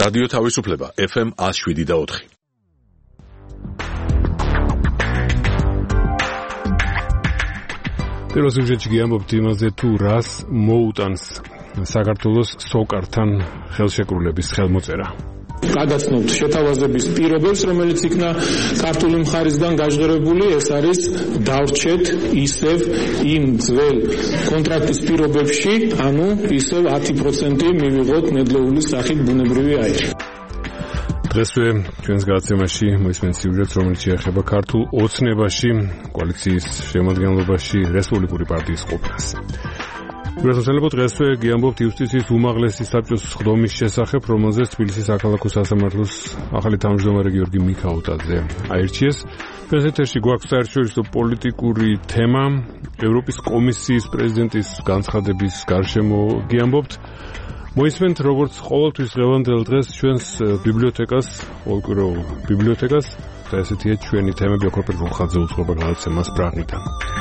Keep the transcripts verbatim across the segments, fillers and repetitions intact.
რადიო თავისუფლება ეფ ემ one oh seven და four. პირველ სიუჟეტში გიამბობთ იმაზე, თუ რას მოუტანს საქართველოს სოკართან ხელშეკრულების ხელმოწერა. გადაცნობთ შეთავაზების პირობებს, რომელიც იქნა ქართული მხარისგან გაჟღერებული, ეს არის დავრჩეთ ისევ იმ ძველ კონტრაქტის პირობებში, ანუ ისევ ten percent მივიღოთ ნედლეული სახით ბუნებრივი აირი. დღესვე ჩვენს გადაცემაში მოისმენთ სიუჟეტს, რომელიც შეეხება ქართულ ოცნებაში, კოალიციის შემადგენლობაში რესპუბლიკური პარტიის ყოფნას. Უბრალოდ დღესვე გიამბობთ იუსტიციის უმაღლესი საბჭოს სხდომის შესახებ, რომელზეც თბილისის საქალაქო სასამართლოს ახალი თავმჯდომარე გიორგი მიქაუტაძე აირჩიეს. დღეს ეთერში გვაქვს საერთაშორისო პოლიტიკური თემა, ევროპის კომისიის პრეზიდენტის განცხადების გარშემო გიამბობთ. მოისმენთ როგორც ყოველთვის დღევანდელ დღეს ჩვენს ბიბლიოთეკას, ყოველკვირეულ ბიბლიოთეკას და ესეთია ჩვენი თემები, აკროპერ გულხაძე უძღვება გადაცემას პრაღიდან.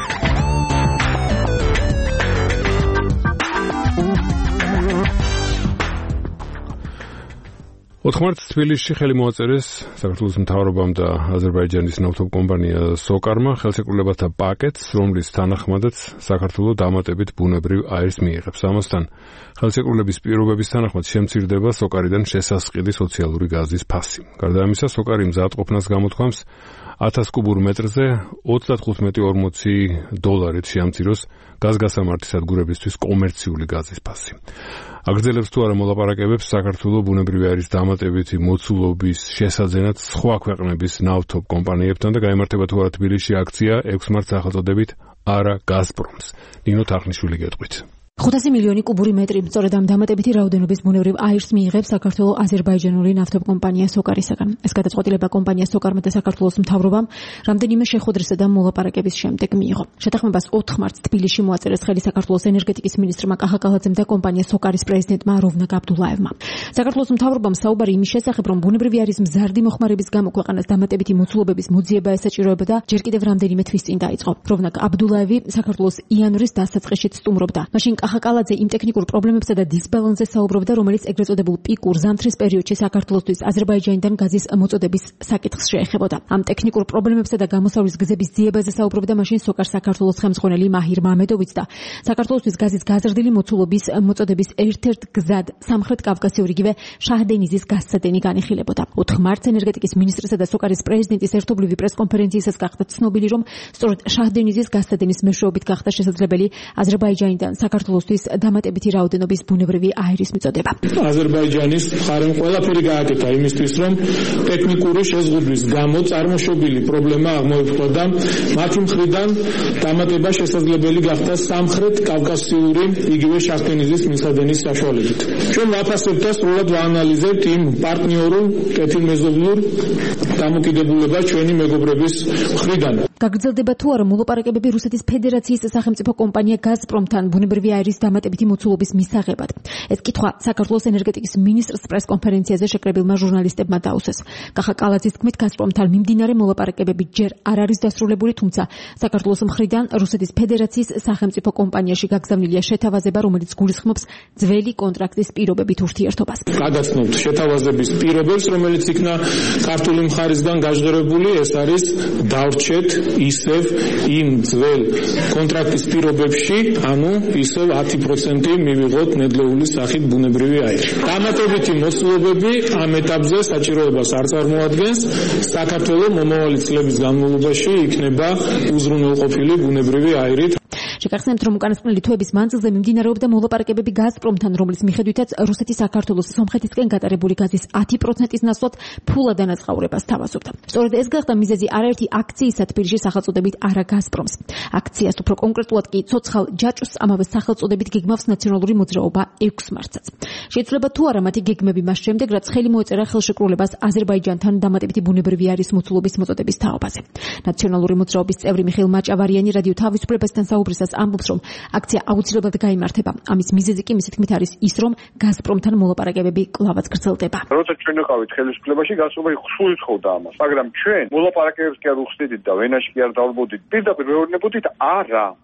ოთხ მარტს თბილისში ხელი მოაწერეს საქართველოს მთავრობამ და აზერბაიჯანის ნავთობ კომპანია სოკარმა ხელშეკრულებათა პაკეტს, რომლის თანახმადაც საქართველოს დამატებით ბუნებრივ აირს მიიღებს. ამასთან ხელშეკრულების პირობების თანახმად შემცირდება სოკარიდან შესასყიდი სოციალური გაზის ფასი. გარდა ამისა, სოკარი მზადყოფნას გამოთქვამს ათას კუბურ მეტრზე ოცდახუთი ორმოცი დოლარით შეამციროს გაზგასამართი სადგურებისთვის კომერციული გაზის ფასი. აგრძელებს თუ არა მოლაპარაკებებს საქართველოს ბუნებრივი აირის დამატებითი მოცულობის შესაძენად სხვა ქვეყნების ნავთობ კომპანიებთან და გაიმართება თუ არა თბილისში აქცია ექვსი მარტს სახელწოდებით არა გაზპრომს. ნინო თახნიშვილი გეტყვით. ხუთასი მილიონი კუბური მეტრი სწორედ ამ დამატებითი რაოდენობის ბუნებრივ აირს მიიღებს საქართველოს აზერბაიჯანული ნავთობ კომპანია სოკარისაგან. ეს გადაწყვეტილება კომპანია სოკარმა და საქართველოს მთავრობამ რამდენიმე შეხვედრისა და მოლაპარაკების შემდეგ მიიღო. შეთანხმებას ოთხ მარტს თბილისში მოაწერეს ხელი საქართველოს ენერგეტიკის მინისტრმა კახა კალაძემ და კომპანია სოკარის პრეზიდენტმა როვნაკ აბდულაევმა. საქართველოს მთავრობამ საუბარი იმის შესახებ, რომ ბუნებრივი აირის მზარდი მოხმარების გამო ქვეყანას დამატებითი მოცულობების მოძიება ესაჭიროება და ჯერ კიდევ რამდენიმე თვის წინ დაიწყო. როვნაკ აბდულაევი საქართველოს იანვრის დასაწყისშიც სტუმრობდა. მაშინ კახა კალაძე იმ ტექნიკურ პრობლემებსა და დისბალანსზე საუბრობდა, რომელიც ეგრეთ წოდებულ პიკურ ზამთრის პერიოდში საქართველოსთვის აზერბაიჯანიდან გაზის მოწოდების საკითხს შეეხებოდა. ამ ტექნიკურ პრობლემებსა და გამოსავლის გზების ძიებაზე საუბრობდა მაშინ სოკარ საქართველოს ხელმძღვანელი მაჰირ მამედოვიც და საქართველოსთვის გაზის გაზრდილი მოცულობის მოწოდების ერთ-ერთ გზად სამხრეთ კავკასიურ იგივე შაჰდენიზის გაზსადენი განიხილებოდა. ოთხ მარტს ენერგეტიკის მინისტრისა და სოკარის პრეზიდენტის ერთობლივი პრესკონფერენციისას გახდა ცნობილი, რომ სწორედ შაჰდენიზის გაზსადენის მეშვეობით გახდა შესაძლებელი აზერბაიჯანიდან საქართველოს დამატებითი რაოდენობის ბუნებრივი აირის მიწოდება. აზერბაიჯანის მხარემ ყველაფერი გააკეთა იმისთვის, რომ ტექნიკური შეზღუდვის გამო წარმოშობილი პრობლემა აღმოიფხვა და მათი მხრიდან დამატება შესაძლებელი გახდა სამხრეთ კავკასიური იგივე შაჰდენიზის მიწოდების საშუალებით. ჩვენ ვაფასებთ და სრულად ვაანალიზებთ იმ პარტნიორულ კეთილმეზობლურ დამოკიდებულებას ჩვენი მეგობრების მხრიდან. გაგრძელდება თუ არა მოლაპარაკებები რუსეთის ფედერაციის სახელმწიფო კომპანია გაზპრომთან ბუნებრივი აირის დამატებითი მოცულობის მისაღებად. ეს კითხვა საქართველოს ენერგეტიკის მინისტრს პრესკონფერენციაზე შეკრებილმა ჟურნალისტებმა დაუსვეს. კახა კალაძის თქმით, გაზპრომთან მიმდინარე მოლაპარაკებები ჯერ არ არის დასრულებული, თუმცა საქართველოს მხრიდან რუსეთის ფედერაციის სახელმწიფო კომპანიაში გაგზავნილია შეთავაზება, რომელიც გულისხმობს ძველი კონტრაქტის პირობებით ურთიერთობას. გადაცნობთ შეთავაზების პირობებს, რომელიც იქნა ქართული მხარისგან გაჟღერებული, ეს არის დავრჩეთ ისევ იმ ძველ კონტრაქტის პირობებში, ანუ ისევ ten percent მივიღოთ ნედლეული სახით ბუნებრივი აირი. დამატებითი მოცულობები ამ ეტაპზე საჭიროებას არ წარმოადგენს. საქართველოს მომავალი წლების განმავლობაში იქნება უზრუნველყოფილი ბუნებრივი აირით. შეგახსენებთ, რომ უკანასკნელი თვეების მანძილზე მიმდინარეობდა მოლაპარაკებები გაზპრომთან, რომლის მიხედვითაც რუსეთი საქართველოს სომხეთისკენ გატარებული გაზის ten percent-ის ნაცვლად ფულად ანაზღაურებას თავაზობდა. სწორედ ეს გახდა მიზეზი არაერთი აქციისა თბილისში სახელწოდებით არა გაზპრომს. აქციას უფრო კონკრეტულად კი ცოცხალ ჯაჭვს ამავე სახელწოდებით გეგმავს ნაციონალური მოძრაობა ექვსი მარტსაც. შეიძლება თუ არა მათი გეგმები მას შემდეგ, რაც ხელი მოეწერა ხელშეკრულებას აზერბაიჯანთან დამატებითი ბუნებრივი აირის მოცულობის მოწოდების თაობაზე. ნაციონალური მოძრაობის წევრი მიხეილ მაჭავარიანი რადიო თავისუფლებასთან საუბრისას ამბობს, რომ აქცია აუცილებლად გაიმართება. ამის მიზეზი კი მისი თქმით არის ის, რომ გაზპრომთან მოლაპარაკებები კვლავაც გრძელდება. როცა ჩვენ ვიყავით ხელისუფლებაში, გაზპრომი სულ იცხოვდა ამას, მაგრამ ჩვენ მოლაპარაკებებს კი არ უხდიდით და ვენაში კი არ დავრბოდით. პირდაპირ ვეუბნებოდით არა.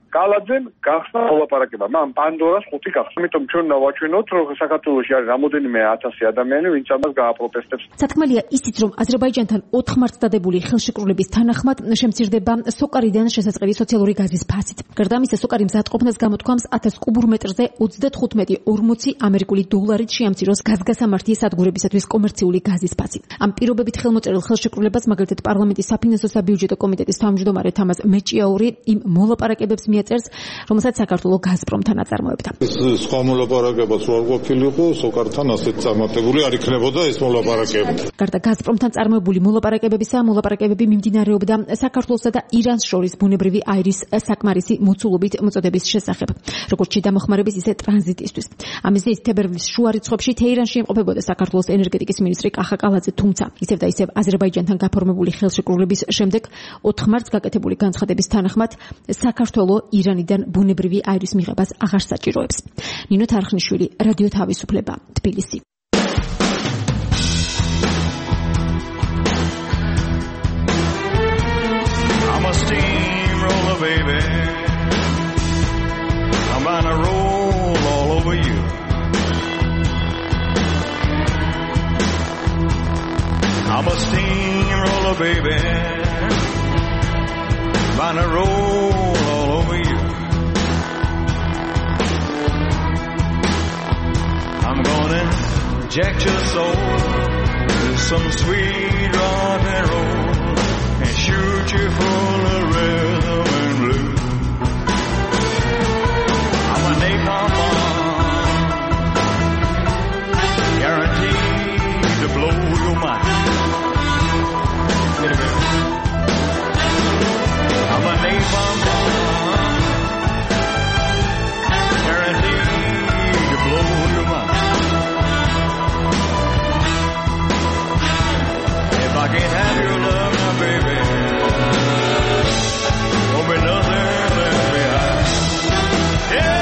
კალაძემ გახსნა მოლაპარაკება. მან პანდორას ხუთი გახსნა. ამიტომ ჩვენ ნავაჩვენოთ, რომ საქართველოში არის რამოდენიმე ათასი ადამიანი, ვინც ამას გააპროტესტებს. სათქმელია ისიც, რომ აზერბაიჯანთან ოთხ მარტს დადებული ხელშეკრულების თანახმად შემცირდება სოკარიდან შესაძლებელი სოციალური გაზის ფასით. გარდა ამისა, სოკარი მზადყოფნას გამოთქვამს ათას კუბურ მეტრზე ოცდათხუთმეტი ორმოცი ამერიკული დოლარით შეამციროს გაზგასამართი სადგურებისათვის კომერციული გაზის ფასი. ამ პირობებით ხელმოწერილ ხელშეკრულებას მაგალითად პარლამენტის საფინანსო საბიუჯეტო კომიტეტის თავმჯდომარე თამაზ მეჭიაური იმ მოლაპარაკებებს მიაწერს, რომელსაც საქართველოს გაზპრომთან აწარმოებდა. სხვა მოლაპარაკებაც არ ყოფილიყო, სოკართან ასეთ წარმატებული არ იქნებოდა ეს მოლაპარაკება. გარდა გაზპრომთან წარმოებული მოლაპარაკებებისა, მოლაპარაკებები მიმდინარეობდა საქართველოსა და ირანს შორის ბუნებრივი აირის საკმარისი მოცულობით მოწოდების შესახებ, როგორც შედამოხმარების, ისე ტრანზიტისთვის. ამაზე თებერვლის შუა რიცხვებში თეირანში იმყოფებოდა საქართველოს ენერგეტიკის მინისტრი კახა კალაძე, თუმცა ისევ და ისევ აზერბაიჯანთან გაფორმებული ხელშეკრულების შემდეგ ოთხ მარტს გაკეთებული განცხადების თანახმად საქართველოს ირანიდან ბუნებრივი აირის მიღებას აღარ საჭიროებს. ნინო თარხნიშვილი, რადიო თავისუფლება, თბილისი. I'm a steamroller, baby. I'm gonna roll all over you. I'm a steamroller, baby. Gonna roll all over you. I'm gonna inject your soul with some sweet rock and roll and shoot you full of rhythm and blues. I'm a napalm bomb, guaranteed to blow your mind. Get a bit. I'm a napalm bomb, guaranteed to blow your mind. If I can't have your love now, baby, won't be nothing left behind. Yeah!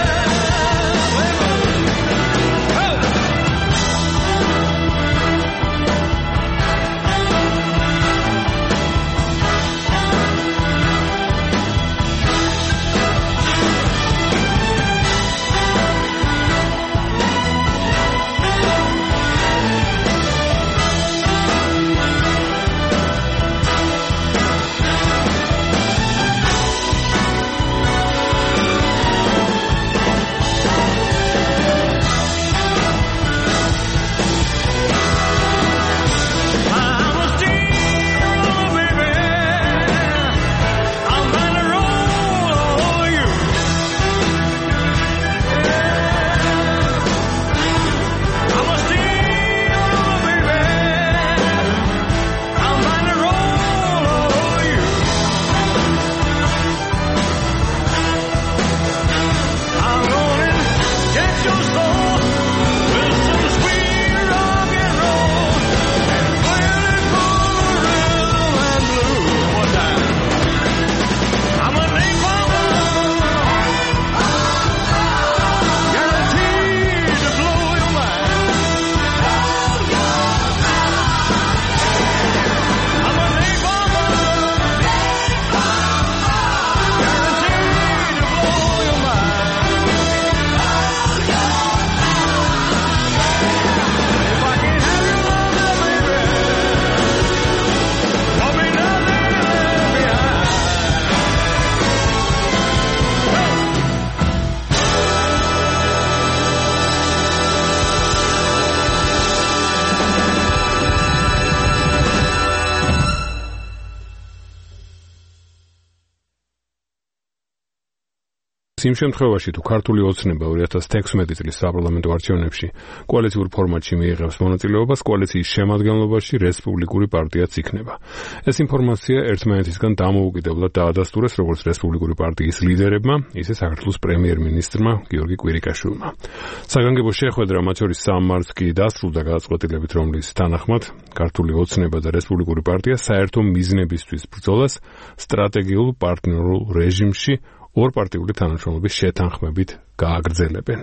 იმ შემთხვევაში თუ ქართული ოცნება ორი ათას თექვსმეტი წლის საპარლამენტო არჩევნებში კოალიციურ ფორმატში მიიღებს მონაწილეობას, კოალიციის შემადგენლობაში რესპუბლიკური პარტიაც იქნება. ეს ინფორმაცია ერთმანეთისგან დამოუკიდებლად დაადასტურეს როგორც რესპუბლიკური პარტიის ლიდერებმა, ისე საქართველოს პრემიერ-მინისტრმა გიორგი კვირიკაშვილმა. საგანგებო შეხვედრა მათ შორის სამ მარტს კი დასრულდა გადაწყვეტილებით, რომლის თანახმად ქართული ოცნება და რესპუბლიკური პარტია საერთო მიზნებისთვის ბრძოლას სტრატეგიულ პარტნიორულ რეჟიმში ორპარტიული თანამშრომლობის შეთანხმებით გააგრძელებენ.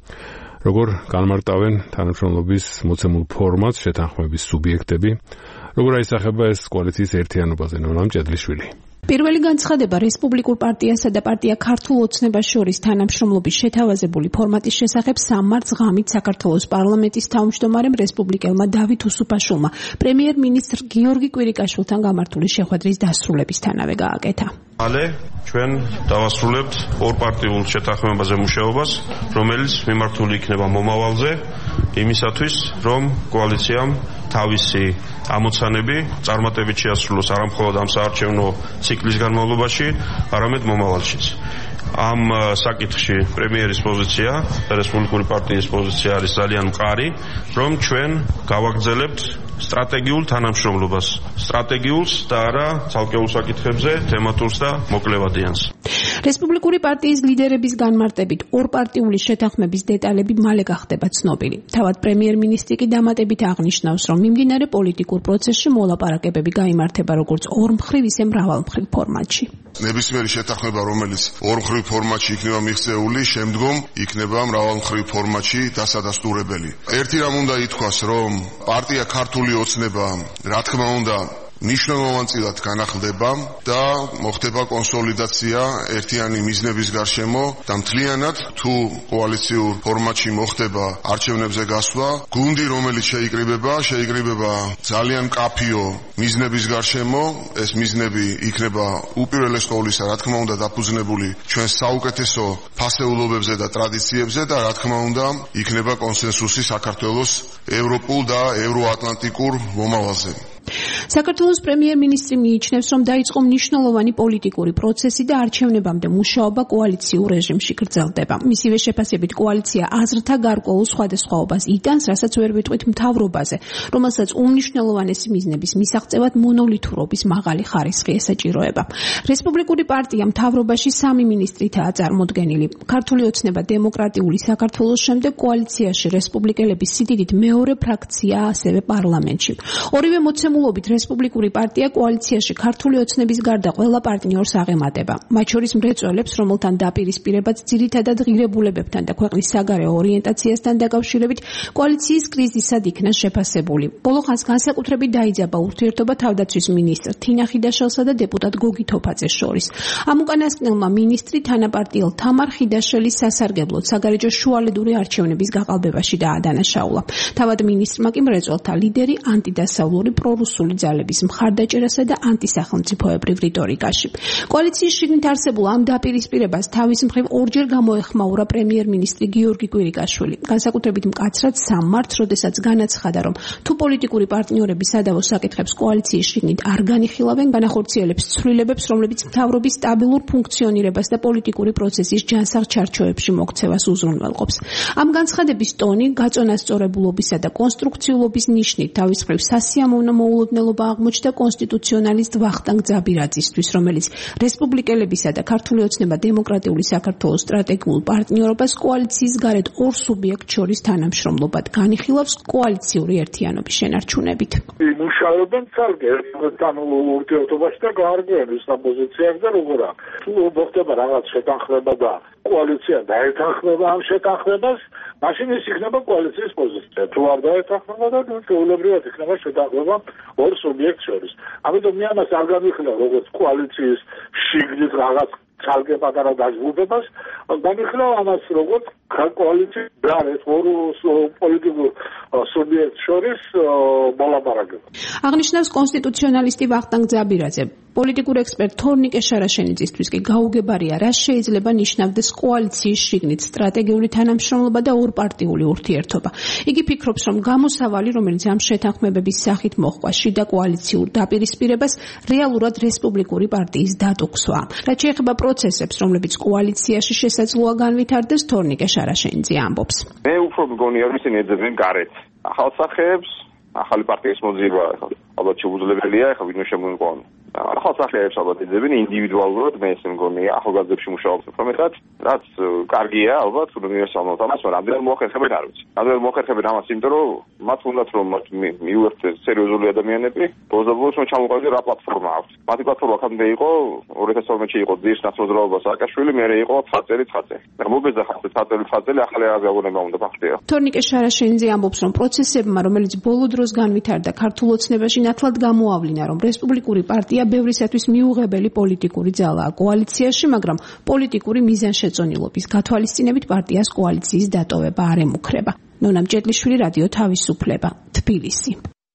როგორ განმარტავენ თანამშრომლობის მოცემულ ფორმატს შეთანხმების სუბიექტები, როგორ აისახება ეს კოალიციის ერთიანობაზე, ნონა მჭედლიშვილი. პირველი განცხადება რესპუბლიკურ პარტიასა და პარტია ქართულ ოცნებას შორის თანამშრომლობის შეთავაზებული ფორმატის შესახებ სამ მარტს ღამით საქართველოს პარლამენტის თავმჯდომარემ რესპუბლიკელმა დავით უსუფაშვილმა პრემიერ-მინისტრ გიორგი კვირიკაშვილთან გამართული შეხვედრის დასრულებისთანავე გააკეთა. მალე ჩვენ დავასრულებთ ორპარტიულ შეთანხმებაზე მუშაობას, რომელიც მიმართული იქნება მომავალზე, იმისათვის, რომ კოალიციამ თავისი ამოცანები წარმატებით შეასრულოს არა მხოლოდ ამ საარჩევნო ციკლის განმავლობაში, არამედ მომავალშიც. ამ საკითხში პრემიერის პოზიცია, რესპუბლიკური პარტიის პოზიცია არის ძალიან მყარი, რომ ჩვენ გავაგრძელებთ სტრატეგიულ თანამშრომლობას, სტრატეგიულს და არა ცალკეულ საკითხებზე, თემატურს და მოკლევადიანს. რესპუბლიკური პარტიის ლიდერების განმარტებით ორპარტიული შეთანხმების დეტალები მალე გახდება ცნობილი. თავად პრემიერ-მინისტრი კი დამატებით აღნიშნავს, რომ მიმდინარე პოლიტიკურ პროცესში მოლაპარაკებები გაიმართება როგორც ორმხრივ, ისე მრავალმხრივ ფორმატში. ნებისმიერი შეთანხმება, რომელიც ორმხრივ ფორმატში იქნება მიღწეული, შემდგომ იქნება მრავალმხრივ ფორმატში დასადასტურებელი. ერთი რამ უნდა ითქვას, რომ პარტია ქართული ოცნება, რა თქმა უნდა, მნიშვნელოვანწილად განახლდება და მოხდება კონსოლიდაცია ერთიანი მიზნების გარშემო და მთლიანად თუ კოალიციურ ფორმატში მოხდება არჩევნებზე გასვლა, გუნდი რომელიც შეიკრიბება, შეიკრიბება ძალიან მკაფიო მიზნების გარშემო, ეს მიზნები იქნება უპირველეს ყოვლისა, რა თქმა უნდა, დაფუძნებული ჩვენ საუკეთესო ფასეულობებზე და ტრადიციებზე და რა თქმა უნდა, იქნება კონსენსუსი საქართველოს ევროპულ და ევროატლანტიკურ მომავალზე. საქართველოს პრემიერ-მინისტრი მიიჩნევს, რომ დაიწყო მნიშვნელოვანი პოლიტიკური პროცესი და არჩევნებამდე მუშაობა კოალიციურ რეჟიმში გრძელდება. მისივე შეფასებით კოალიცია აზრთა გარკვეულ სხვადასხვაობას იტანს, რასაც ვერ ვიტყვით მთავრობაზე, რომელსაც უმნიშვნელოვანესი მიზნების მისაღწევად მონოლითურობის მაღალი ხარისხი ესაჭიროება. რესპუბლიკური პარტია მთავრობაში სამი მინისტრითაა წარმოდგენილი. ქართული ოცნება დემოკრატიული საქართველოს შემდეგ კოალიციაში რესპუბლიკელების სიდიდით მეორე ფრაქციაა ასევე პარლამენტში. ორივე მოცემულობით რესპუბლიკური პარტია კოალიციაში ქართული ოცნების გარდა ყველა პარტნიორს აღემატება. მათ შორის მრეწველებს, რომელთან დაპირისპირებაც ძირითადად ღირებულებებთან და ქვეყნის საგარეო ორიენტაციასთან დაკავშირებით კოალიციის კრიზისად იქნა შეფასებული. ბოლო ხანს განსაკუთრებით დაიძაბა ურთიერთობა თავდაცვის მინისტრ თინა ხიდაშელსა და დეპუტატ გოგი თოფაძეს შორის. ამ უკანასკნელმა მინისტრი თანაპარტიელ თამარ ხიდაშელის სასარგებლოდ საგარეჯო შუალედური არჩევნების გაყალბებაში დაადანაშაულა. თავად მინისტრმა კი მრეწველთა ლიდერი ანტიდასავლური პრორუსული ძალების მხარდაჭერასა და ანტისახელმწიფოებრივ რიტორიკაში. კოალიციის შიგნით არსებულ ამ დაპირისპირებას თავის მხრივ ორჯერ გამოეხმაურა პრემიერ-მინისტრი გიორგი კვირიკაშვილი. განსაკუთრებით მკაცრად სამ მარტს, როდესაც განაცხადა, რომ თუ პოლიტიკური პარტნიორები სადავო საკითხებს კოალიციის შიგნით არ განიხილავენ, განახორციელებს ცვლილებებს, რომლებიც მთავრობის სტაბილურ ფუნქციონირებას და პოლიტიკური პროცესის ჯანსაღ ჩარჩოებში მოქცევას უზრუნველყოფს. ამ განცხადების ტონი გაწონასწორებულობისა და კონსტრუქციულობის ნიშნით თავის მხრივ სასიამოვნო მოულოდნელობა აღმოჩნდა კონსტიტუციონალისტ ვახტანგ ძაბირაძისთვის, რომელიც რესპუბლიკელებისა და ქართული ოცნება დემოკრატიული საქართველოს სტრატეგიულ პარტნიორობას კოალიციის გარეთ ორ სუბიექტ შორის თანამშრომლობად განიხილავს კოალიციური ერთიანობის შენარჩუნებით. მუშაობენ ცალკე ურთიერთობაში და გაარკვევენ პოზიციას და როგორ აქვს. თუ მოხდება რაღაც შეთანხმება და კოალიცია დაეთანხმება ამ შეთანხმებას, მაშინ ის იქნება კოალიციის პოზიცია. თუ არ დაეთანხმება და ჩვეულებრივად იქნება შეთანხმება ორ სუბიექტს შორის. ამიტომ მე ამას არ განვიხილავ როგორც კოალიციის შიგნით რაღაც ცალკე პატარა დაჯგუფებას, განვიხილავ ამას როგორც კოალიციის გარეთ ორ პოლიტიკურ სუბიექტს შორის მოლაპარაკება. აღნიშნავს კონსტიტუციონალისტი ვახტანგ ძაბირაძე. პოლიტიკურ ექსპერტ თორნიკე შარაშენიძისთვის კი გაუგებარია, რა შეიძლება ნიშნავდეს კოალიციის შიგნით სტრატეგიული თანამშრომლობა და ორპარტიული ურთიერთობა. იგი ფიქრობს, რომ გამოსავალი, რომელიც ამ შეთანხმებების სახით მოჰყვა შიდა კოალიციურ დაპირისპირებას, რეალურად რესპუბლიკური პარტიის დატოქსვა. რაც შეეხება პროცესებს, რომლებიც კოალიციაში შესაძლოა განვითარდეს, თორნიკე შარაშენიძე ამბობს. მე უფრო მგონია, რომ ისინი ეძებენ გარეთ ახალ სახეებს, ახალი პარტიის მოძიება, ალბათ შეუძლებელია, ახლა ვინმე შემოიყვანო. ახალ სახეებს ალბათ ეძებენ ინდივიდუალურად, მე ესე მგონია, ახალგაზრდებში მუშაობს უფრო მეტად, რაც კარგია, ალბათ უნივერსალურად ამას, მაგრამ რამდენად მოახერხებენ არ ვიცი. რამდენად მოახერხებენ ამას, იმიტომ რომ მათ უნდათ რომ მათ მიუერთდეს სერიოზული ადამიანები, ბოზაბოს რომ ჩამოყალიბდეს რა პლატფორმა აქვს. მათი პლატფორმა აქამდე იყო ორი ათას თორმეტში იყო ძირს ნაცნობრაობა სააკაშვილი, მერე იყო ცხაწელი ცხაწე. და მოგეძახა ცხაწელი ცხაწელი ახალი აღგავნება უნდა ფაქტია. თორნიკე შარაშენიძე ამბობს, რომ პროცესებმა, რომელიც ბოლო დროს განვითარდა ქართულ ოცნებაში, ნათლად გამოავლინა, რომ რესპუბლიკური პარტია პარტია ბევრისათვის მიუღებელი პოლიტიკური ძალაა კოალიციაში, მაგრამ პოლიტიკური მიზანშეწონილობის გათვალისწინებით პარტიას კოალიციის დატოვება არ ემუქრება. ნონა მჭედლიშვილი, რადიო თავისუფლება, თბილისი.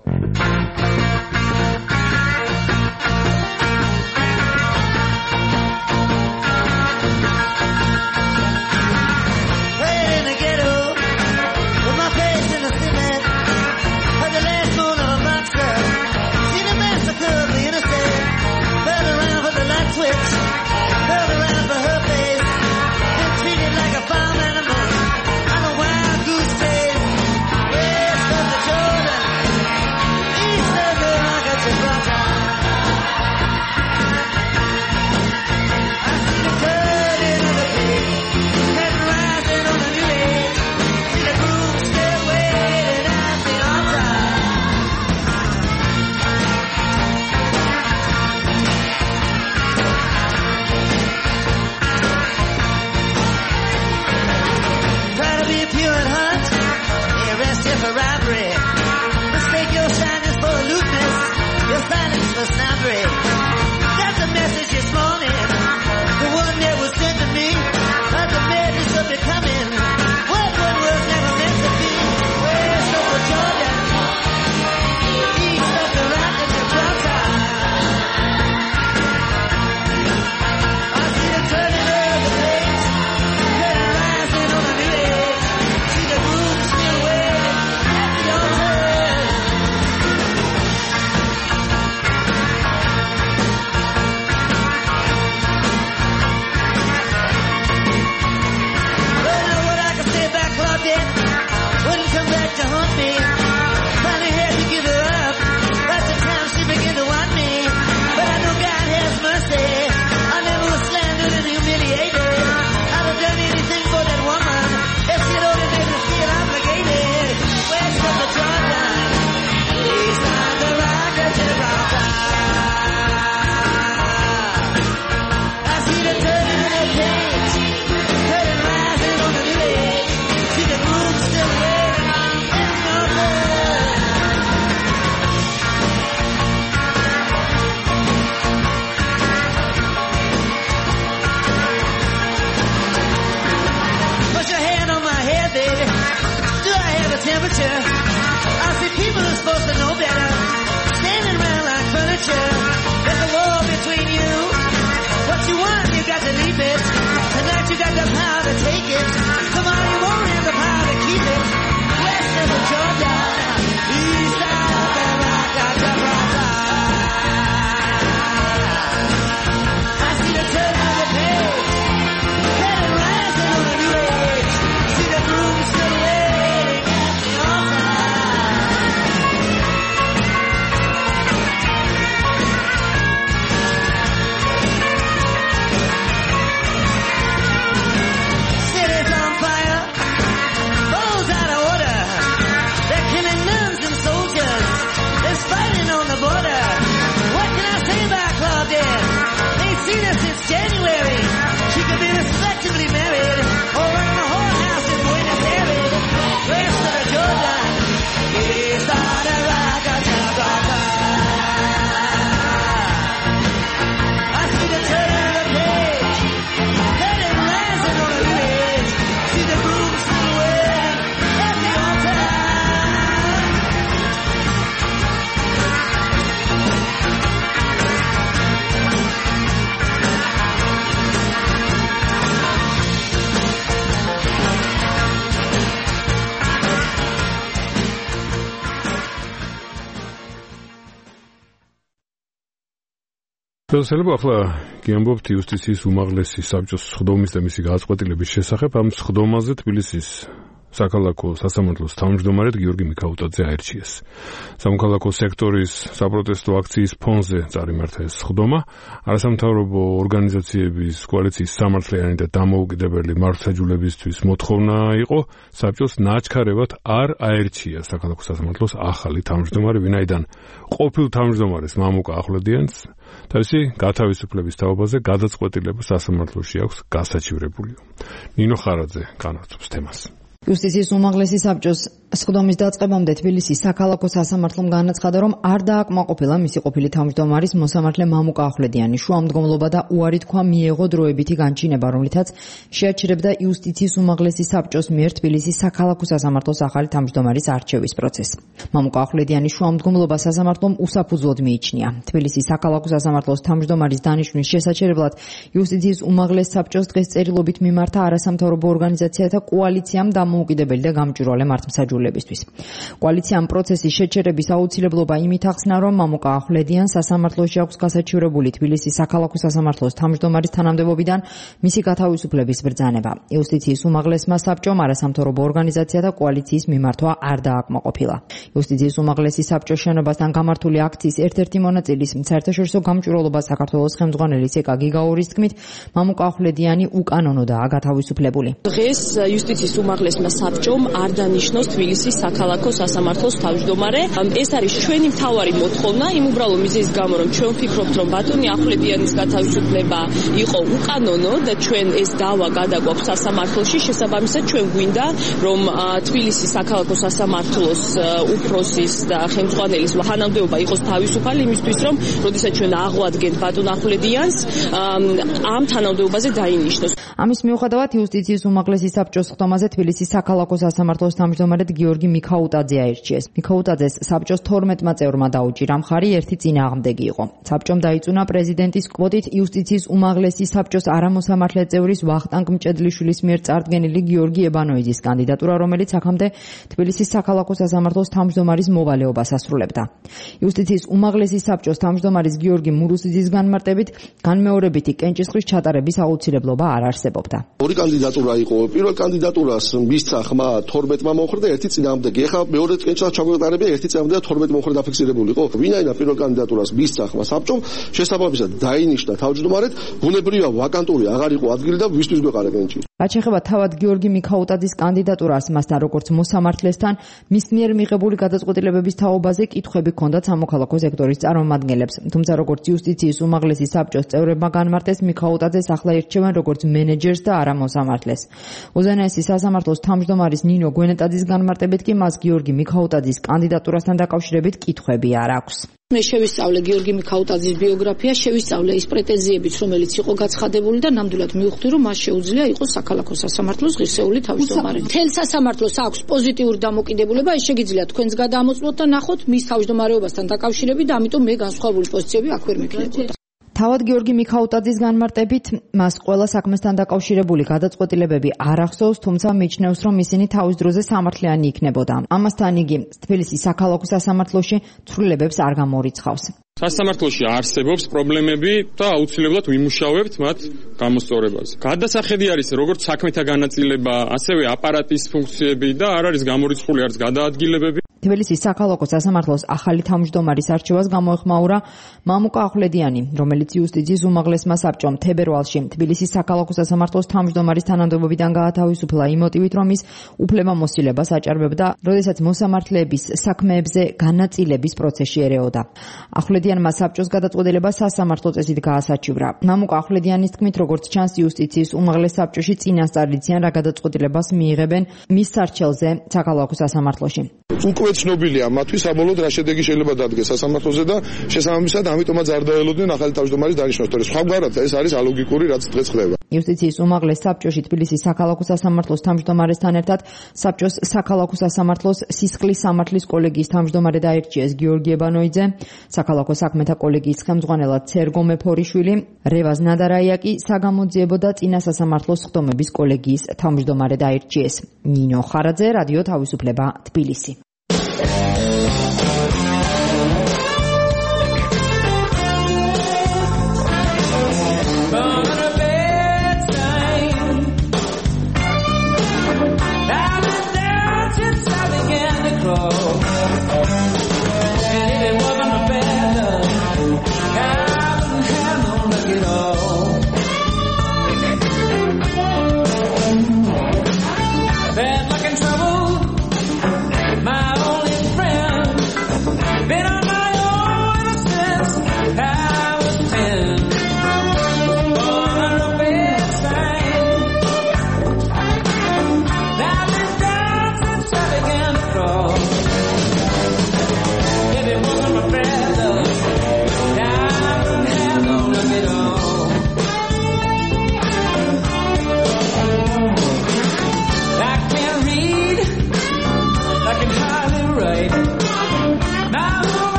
შეიძლება ახლა გიამბობთ იუსტიციის უმაღლესი საბჭოს სხდომის და მისი გადაწყვეტილების შესახებ. ამ სხდომაზე თბილისის საქალაქო სასამართლოს თავმჯდომარედ გიორგი მიქაუტაძე აირჩიეს. სამოქალაქო სექტორის საპროტესტო აქციის ფონზე წარიმართა ეს სხდომა. არასამთავრობო ორგანიზაციების კოალიციის სამართლიანი და დამოუკიდებელი მართლმსაჯულებისთვის მოთხოვნა იყო საბჭოს ნაჩქარევად არ აერჩია საქალაქო სასამართლოს ახალი თავმჯდომარე, ვინაიდან ყოფილ თავმჯდომარეს მამუკა ახვლედიანს თავისი გათავისუფლების თაობაზე გადაწყვეტილება სასამართლოში აქვს გასაჩივრებული. ნინო ხარაძე განაგრძობს თემას. იუსტიციის უმაღლესი საბჭოს სხდომის დაწყებამდე თბილისის საქალაქო სასამართლომ განაცხადა, რომ არ დააკმაყოფილა მისი ყოფილი თავმჯდომარის მოსამართლე მამუკა ახვლედიანი შუამდგომლობა და უარი თქვა მიეღო დროებითი განჩინება, რომლითაც შეაჩერებდა იუსტიციის უმაღლესი საბჭოს მიერ თბილისის საქალაქო სასამართლოს ახალი თავმჯდომარის არჩევის პროცესს. მამუკა ახვლედიანი შუამდგომლობა სასამართლომ უსაფუძვლოდ მიიჩნია. თბილისის საქალაქო სასამართლოს თავმჯდომარის დანიშვნის შესაჩერებლად იუსტიციის უმაღლეს საბჭოს დღეს წერილობით მიმართა არასამთავრობო ორგანიზაციათა კოალიციამ დამოუკიდებელი და გამჭვირვალე მართლმსაჯულებისთვის. კოალიციამ პროცესის შეჩერების აუცილებლობა იმით ახსნა, რომ მამუკა ახვლედიანს სასამართლოში აქვს გასაჩივრებული თბილისის საქალაქო სასამართლოს თავმჯდომარის თანამდებობიდან მისი გათავისუფლების ბრძანება. იუსტიციის უმაღლესმა საბჭომ არასამთავრობო ორგანიზაციათა კოალიციის მიმართვა არ დააკმაყოფილა. იუსტიციის უმაღლესი საბჭოს შენობასთან გამართული აქციის ერთ-ერთი მონაწილის საერთაშორისო გამჭვირვალობა საქართველოს ხელმძღვანელის ეკა გიგაურის თქმით, მამუკა ახვლედიანი უკანონოდაა გათავისუფლებული. დღეს იუსტიციის უმაღლესმა საბჭომ არ დანიშნოს თბილისის საქალაქო სასამართლოს თავმჯდომარე. ეს არის ჩვენი მთავარი მოთხოვნა, იმ უბრალო მიზეზის გამო, რომ ჩვენ ვფიქრობთ, რომ ბატონი ახვლედიანის გათავისუფლება იყო უკანონო და ჩვენ ეს დავა გადაგვაქვს სასამართლოში. შესაბამისად, ჩვენ გვინდა, რომ თბილისის საქალაქო სასამართლოს უფროსის და ხელმძღვანელის თანამდებობა იყოს თავისუფალი იმისთვის, რომ როდესაც ჩვენ აღვადგენთ ბატონ ახვლედიანს, ამ თანამდებობაზე დაინიშნოს. ამის მიუხედავად იუსტიციის უმაღლესი საბჭოს ხდომაზე თბილისის საქალაქო სასამართლოს თავმჯდომარედ გიორგი მიქაუტაძე აირჩიეს. მიქაუტაძეს საბჭოს თორმეტმა წევრმა დაუჭირა მხარი, ერთი წინააღმდეგი იყო. საბჭომ დაიწუნა პრეზიდენტის კვოტით იუსტიციის უმაღლესი საბჭოს არამოსამართლე წევრის ვახტანგ მჭედლიშვილის მიერ წარდგენილი გიორგი ებანოიძის კანდიდატურა, რომელიც აქამდე თბილისის საქალაქო სასამართლოს თავმჯდომარის მოვალეობას ასრულებდა. იუსტიციის უმაღლესი საბჭოს თავმჯდომარის გიორგი მურუსიძის განმარტებით, განმეორებითი კენჭისყრის ჩატარების აუცილებლობა არ არსებობდა. ორი კანდიდატურა იყო. პირველ კანდიდატურას მისცა ხმა თორმეტმა მომხრე, ერთი წინააღმდეგი. ეხლა მეორე კენჭისყრის ჩაგვეტარებია, ერთი წინააღმდეგი და თორმეტ მომხრე დაფიქსირებული იყო. ვინაიდან პირველ კანდიდატურას მისცა ხმა საბჭომ, შესაბამისად დაინიშნა თავმჯდომარედ, ბუნებრივია ვაკანტური აღარ იყო ადგილი და ვისთვის გვეყარა კენჭი. რაც შეეხება თავად გიორგი მიქაუტაძის კანდიდატურას, მასთან როგორც მოსამართლესთან, მის მიერ მიღებული გადაწყვეტილებების თაობაზე კითხვები ჰქონდათ სამოქალაქო სექტორის წარმომადგენლებს. თუმცა როგორც იუსტიციის უმაღლესი საბჭოს წევრებმა განმარტეს, მიქაუტაძეს ახლა ირჩევენ როგორც მენეჯერს და არა მოსამართლეს. უზენაესი სასამართლოს თავმჯდომარის ნინო გვენეტაძის განმარტებით კი მას გიორგი მიქაუტაძის კანდიდატურასთან დაკავშირებით კითხვები არ აქვს. მე შევისწავლე გიორგი მიქაუტაძის ბიოგრაფია, შევისწავლე ის პრეტენზიებიც, რომელიც იყო გაცხადებული და ნამდვილად მივხვდი, რომ მას შეუძლია იყოს საქალაქო სასამართლოს ღირსეული თავმჯდომარე. მთელ სასამართლოს აქვს პოზიტიური დამოკიდებულება, ეს შეგიძლიათ თქვენს გადამოწმოთ და ნახოთ მის თავმჯდომარეობასთან დაკავშირებით და ამიტომ მე განსხვავებული პოზიციები აქ ვერ მეკნებოდა. თავად გიორგი მიქაუტაძის განმარტებით, მას ყველა საქმესთან დაკავშირებული გადაწყვეტილებები არ ახსოვს, თუმცა მიჩნევს, რომ ისინი თავის დროზე სამართლიანი იქნებოდა. ამასთან იგი თბილისის საქალაქო სასამართლოში ცვლილებებს არ გამორიცხავს. სასამართლოში არსებობს პრობლემები და აუცილებლად ვიმუშავებთ მათ გამოსწორებაზე. გადასახედი არის როგორც საქმეთა განაწილება, ასევე აპარატის ფუნქციები და არ არის გამორიცხული არც გადაადგილებები. თბილისის საქალაქო სასამართლოს ახალი თავმჯდომარის არჩევას გამოეხმაურა მამუკა ახვლედიანი, რომელიც იუსტიციის უმაღლესმა საბჭომ თებერვალში თბილისის საქალაქო სასამართლოს თავმჯდომარის თანამდებობიდან გაათავისუფლა იმ მოტივით, რომ ის უფლებამოსილებას აჭარბებდა, როდესაც მოსამართლეების საქმეებზე განაწილების პროცესში ერეოდა. ახვლედიანმა საბჭოს გადაწყვეტილება სასამართლო წესით გაასაჩივრა. მამუკა ახვლედიანის თქმით, როგორც ჩანს, იუსტიციის უმაღლეს საბჭოში წინასწარ იციან რა გადაწყვეტილებას მიიღებენ მის სარჩელზე საქალაქო სასამართლოში. უკვე ცნობილია მათთვის საბოლოოდ რა შედეგი შეიძლება დადგეს სასამართლოზე და შესაბამისად ამიტომაც არ დაელოდნენ ახალი თავმჯდომარის დანიშნვას, თორე სხვაგვარად ეს არის ალოგიკური, რაც დღეს ხდება. იუსტიციის უმაღლეს საბჭოში თბილისის საქალაქო სასამართლოს თავმჯდომარესთან ერთად საბჭოს საქალაქო სასამართლოს სისხლის სამართლის კოლეგიის თავმჯდომარე დაირჩიეს გიორგი ებანოიძე, საქალაქო საქმეთა კოლეგიის ხელმძღვანელად სერგო მეფორიშვილი, რევაზ ნადარაია კი საგამოძიებო და წინა სასამართლოს სხდომების კოლეგიის თავმჯდომარე დაირჩიეს. ნინო ხარაძე, რადიო თავისუფლება, თბილისი. My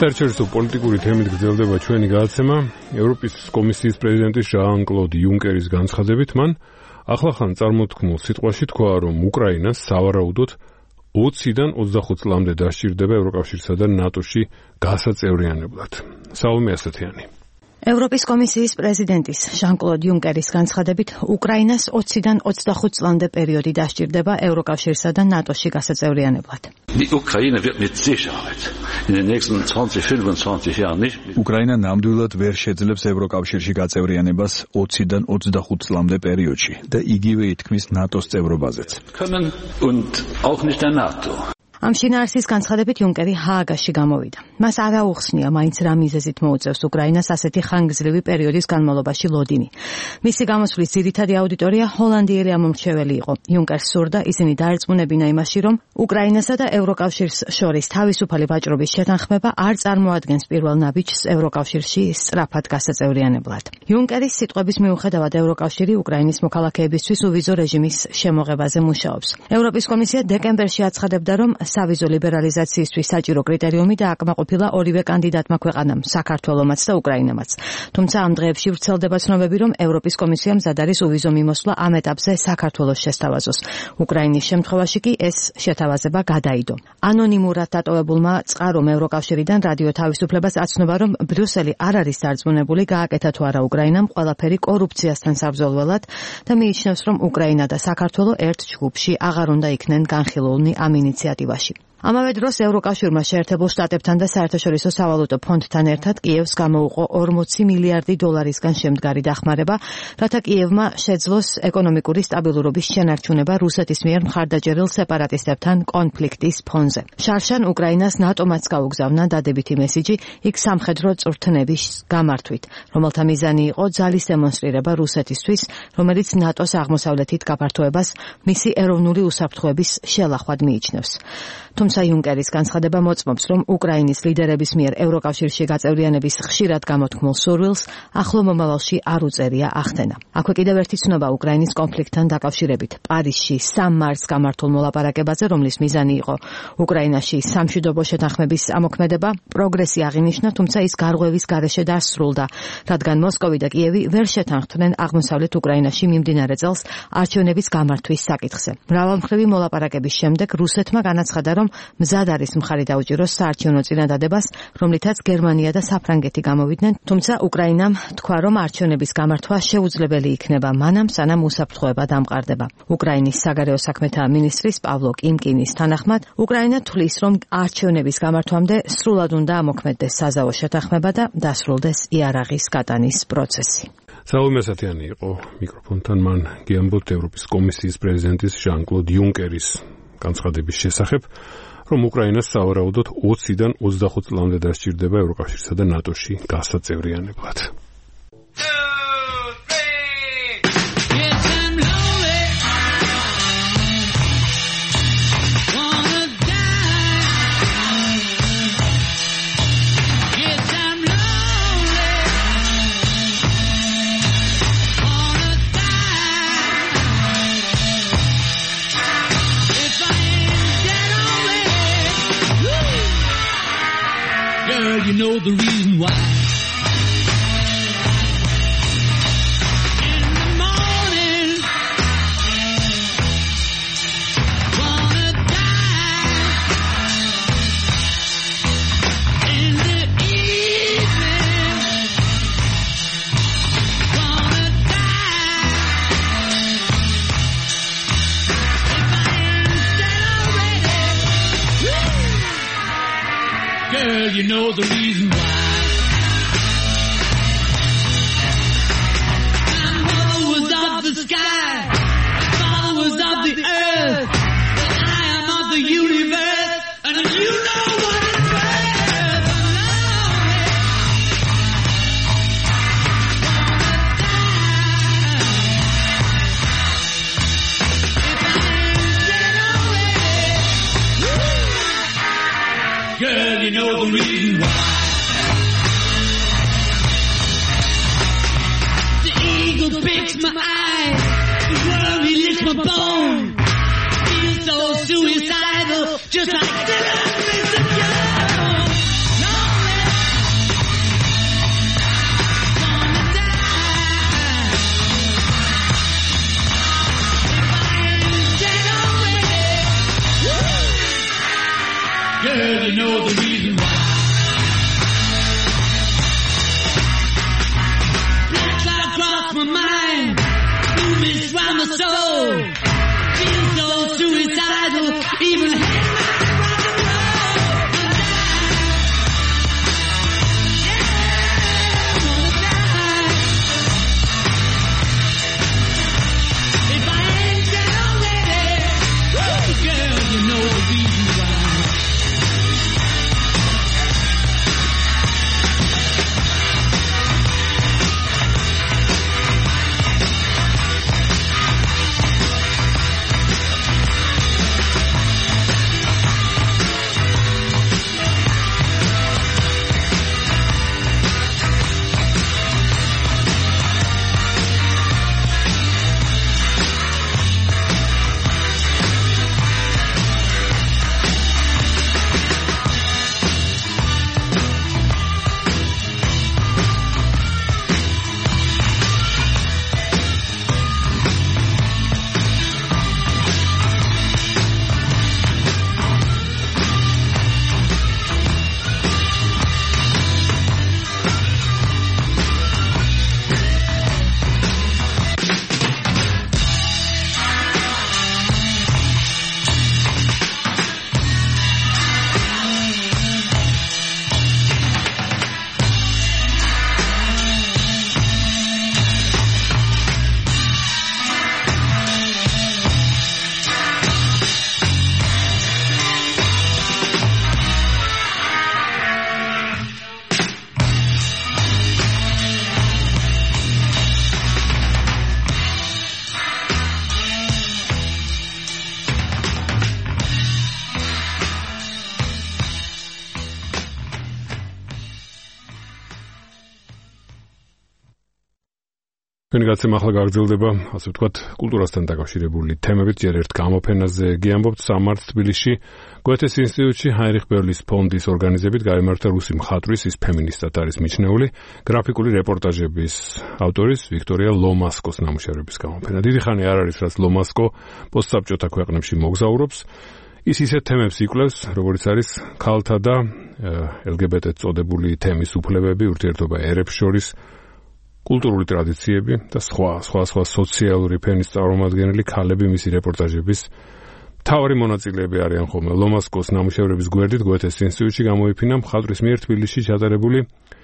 საერთაშორისო პოლიტიკური თემით გრძელდება ჩვენი გადაცემა. ევროპის კომისიის პრეზიდენტის ჟან-კლოდ იუნკერის განცხადებით მან ახლახან წარმოთქმულ სიტყვაში თქვა, რომ უკრაინას სავარაუდოდ ოციდან ოცდახუთ წლამდე დასჭირდება ევროკავშირსა და ნატოში გასაწევრიანებლად. საუბრობთ ასეთიანი. ევროპის კომისიის პრეზიდენტის ჟან-კლოდ იუნკერის განცხადებით უკრაინას ოციდან ოცდახუთ წლამდე პერიოდი დასჭირდება ევროკავშირსა და ნატოში გასაწევრიანებლად. უკრაინა ნამდვილად ვერ შეძლებს ევროკავშირში გაწევრიანებას ოციდან ოცდახუთ წლამდე პერიოდში და იგივე ითქმის ნატოს წევრობაზეც. ამ შინაარსის განცხადებით იუნკერი ჰააგაში გამოვიდა. მას არ აუხსნია მაინც რა მიზეზით მოუწევს უკრაინას ასეთი ხანგრძლივი პერიოდის განმავლობაში ლოდინი. მისი გამოსვლის ძირითადი აუდიტორია ჰოლანდიელი ამომრჩეველი იყო. იუნკერს სურდა ისინი დაერწმუნებინა იმაში, რომ უკრაინასა და ევროკავშირს შორის თავისუფალი ვაჭრობის შეთანხმება არ წარმოადგენს პირველ ნაბიჯს ევროკავშირში სწრაფად გასაწევრიანებლად. იუნკერის სიტყვების მიუხედავად ევროკავშირი უკრაინის მოქალაქეებისთვის უვიზო რეჟიმის შემოღებაზე მუშაობს. ევროპის კომისია დეკემბერში აცხადებდა, რომ სავიზო ლიბერალიზაციისთვის საჭირო კრიტერიუმი და აკმაყოფილა ორივე კანდიდატმა ქვეყანამ, საქართველომაც და უკრაინამაც. თუმცა ამ დღეებში ვრცელდება ცნობები, რომ ევროპის კომისია მზად არის უვიზო მიმოსვლა ამ ეტაპზე საქართველოს შესთავაზოს. უკრაინის შემთხვევაში კი ეს შეთავაზება გადაიდო. ანონიმურად დატოვებულმა წყარომ ევროკავშირიდან რადიო თავისუფლებას აცნობა, რომ ბრიუსელი არ არის დარწმუნებული გააკეთა თუ არა უკრაინამ ყველაფერი კორუფციასთან საბრძოლველად და მიიჩნევს, რომ უკრაინა და საქართველო ერთ ჯგუფში აღარ უნდა იქნენ განხილულნი ამ ინიციატივაში. ამავე დროს ევროკავშირმა შეერთებულ შტატებთან და საერთაშორისო სავალუტო ფონდთან ერთად კიევს გამოუყო ორმოცი მილიარდი დოლარისგან შემდგარი დახმარება, რათა კიევმა შეძლოს ეკონომიკური სტაბილურობის შენარჩუნება რუსეთის მიერ მხარდაჭერილ სეპარატისტებთან კონფლიქტის ფონზე. შარშან უკრაინას ნატომაც გაუგზავნა დადებითი მესიჯი იქ სამხედრო წვრთნების გამართვით, რომელთა მიზანი იყო ძალის დემონსტრირება რუსეთისთვის, რომელიც ნატოს აღმოსავლეთით გაფართოებას მისი ეროვნული უსაფრთხოების შელახვად მიიჩნევს. თუმცა იუნკერის განცხადება მოწმობს, რომ უკრაინის ლიდერების მიერ ევროკავშირში გაწევრიანების ხშირად გამოთქმულ სურვილს ახლო მომავალში არ უწევია ახდენა. აქვე კიდევ ერთი ცნობა უკრაინის კონფლიქტთან დაკავშირებით. პარიზში სამ მარტს გამართულ მოლაპარაკებაზე, რომლის მიზანი იყო უკრაინაში სამშვიდობო შეთანხმების ამოქმედება, პროგრესი აღინიშნა, თუმცა ის გარღვევის გარეშე დასრულდა, რადგან მოსკოვი და კიევი ვერ შეთანხმდნენ აღმოსავლეთ უკრაინაში მიმდინარე წელს არჩევნების გამართვის საკითხზე. მრავალმხრივი მოლაპარაკების შემდეგ რუსეთმა განაცხადა, რომ მზად არის მხარი დაუჭიროს საარჩევნო წინადადებას, რომლითაც გერმანია და საფრანგეთი გამოვიდნენ, თუმცა უკრაინამ თქვა, რომ არჩევნების გამართვა შეუძლებელი იქნება მანამ, სანამ უსაფრთხოება დამყარდება. უკრაინის საგარეო საქმეთა მინისტრის პავლო კიმკინის თანახმად, უკრაინა თვლის, რომ არჩევნების გამართვამდე სრულად უნდა ამოქმედდეს საზავო შეთანხმება და დასრულდეს იარაღის გატანის პროცესი. საუბრობთ ასეთიანი იყო მიკროფონთან მან გიამბობთ ევროპის კომისიის პრეზიდენტის ჟან-კლოდ იუნკერის განცხადების შესახებ, რომ უკრაინას სავარაუდოდ ოციდან ოცდახუთ წლამდე დასჭირდება ევროკავშირსა და ნატოში გასაწევრიანებლად. You know the reason why. In the morning, wanna die. In the evening, wanna die. If I ain't dead already, girl, you know the reason why. My mother was of the sky, my father was of the earth, but I am of the universe, and you know what it's worth. Girl, you know the reason why. The eagle breaks my eye, the worm he licks my bone. Feels so suicidal, just like Dylan Mister Jones. Lonely ჩვენი გაცემა ახლა გაგრძელდება, ასე ვთქვათ, კულტურასთან დაკავშირებული თემებით. ჯერ ერთ გამოფენაზე გიამბობთ სამართ თბილისში, გოეთეს ინსტიტუტში ჰაინრიხ ბერლის ფონდის ორგანიზებით გაიმართა რუსი მხატვრის, ის ფემინისტად არის მიჩნეული, გრაფიკული რეპორტაჟების ავტორის ვიქტორია ლომასკოს ნამუშევრების გამოფენა. დიდი ხანი არ არის, რაც ლომასკო პოსტსაბჭოთა ქვეყნებში მოგზაურობს. ის ისეთ თემებს იკვლევს, როგორც არის ქალთა და ელ გი ბე ტე წოდებული თემის უფლებები, ურთიერთობა ერებს შორის, კულტურული ტრადიციები და სხვა სხვა სხვა სოციალური ფენის წარმომადგენელი ქალები მისი რეპორტაჟების მთავარი მონაწილეები არიან ხოლმე. ლომასკოს ნამუშევრების გვერდით გოეთეს ინსტიტუტში გამოიფინა მხატვრის მიერ თბილისში ჩატარებული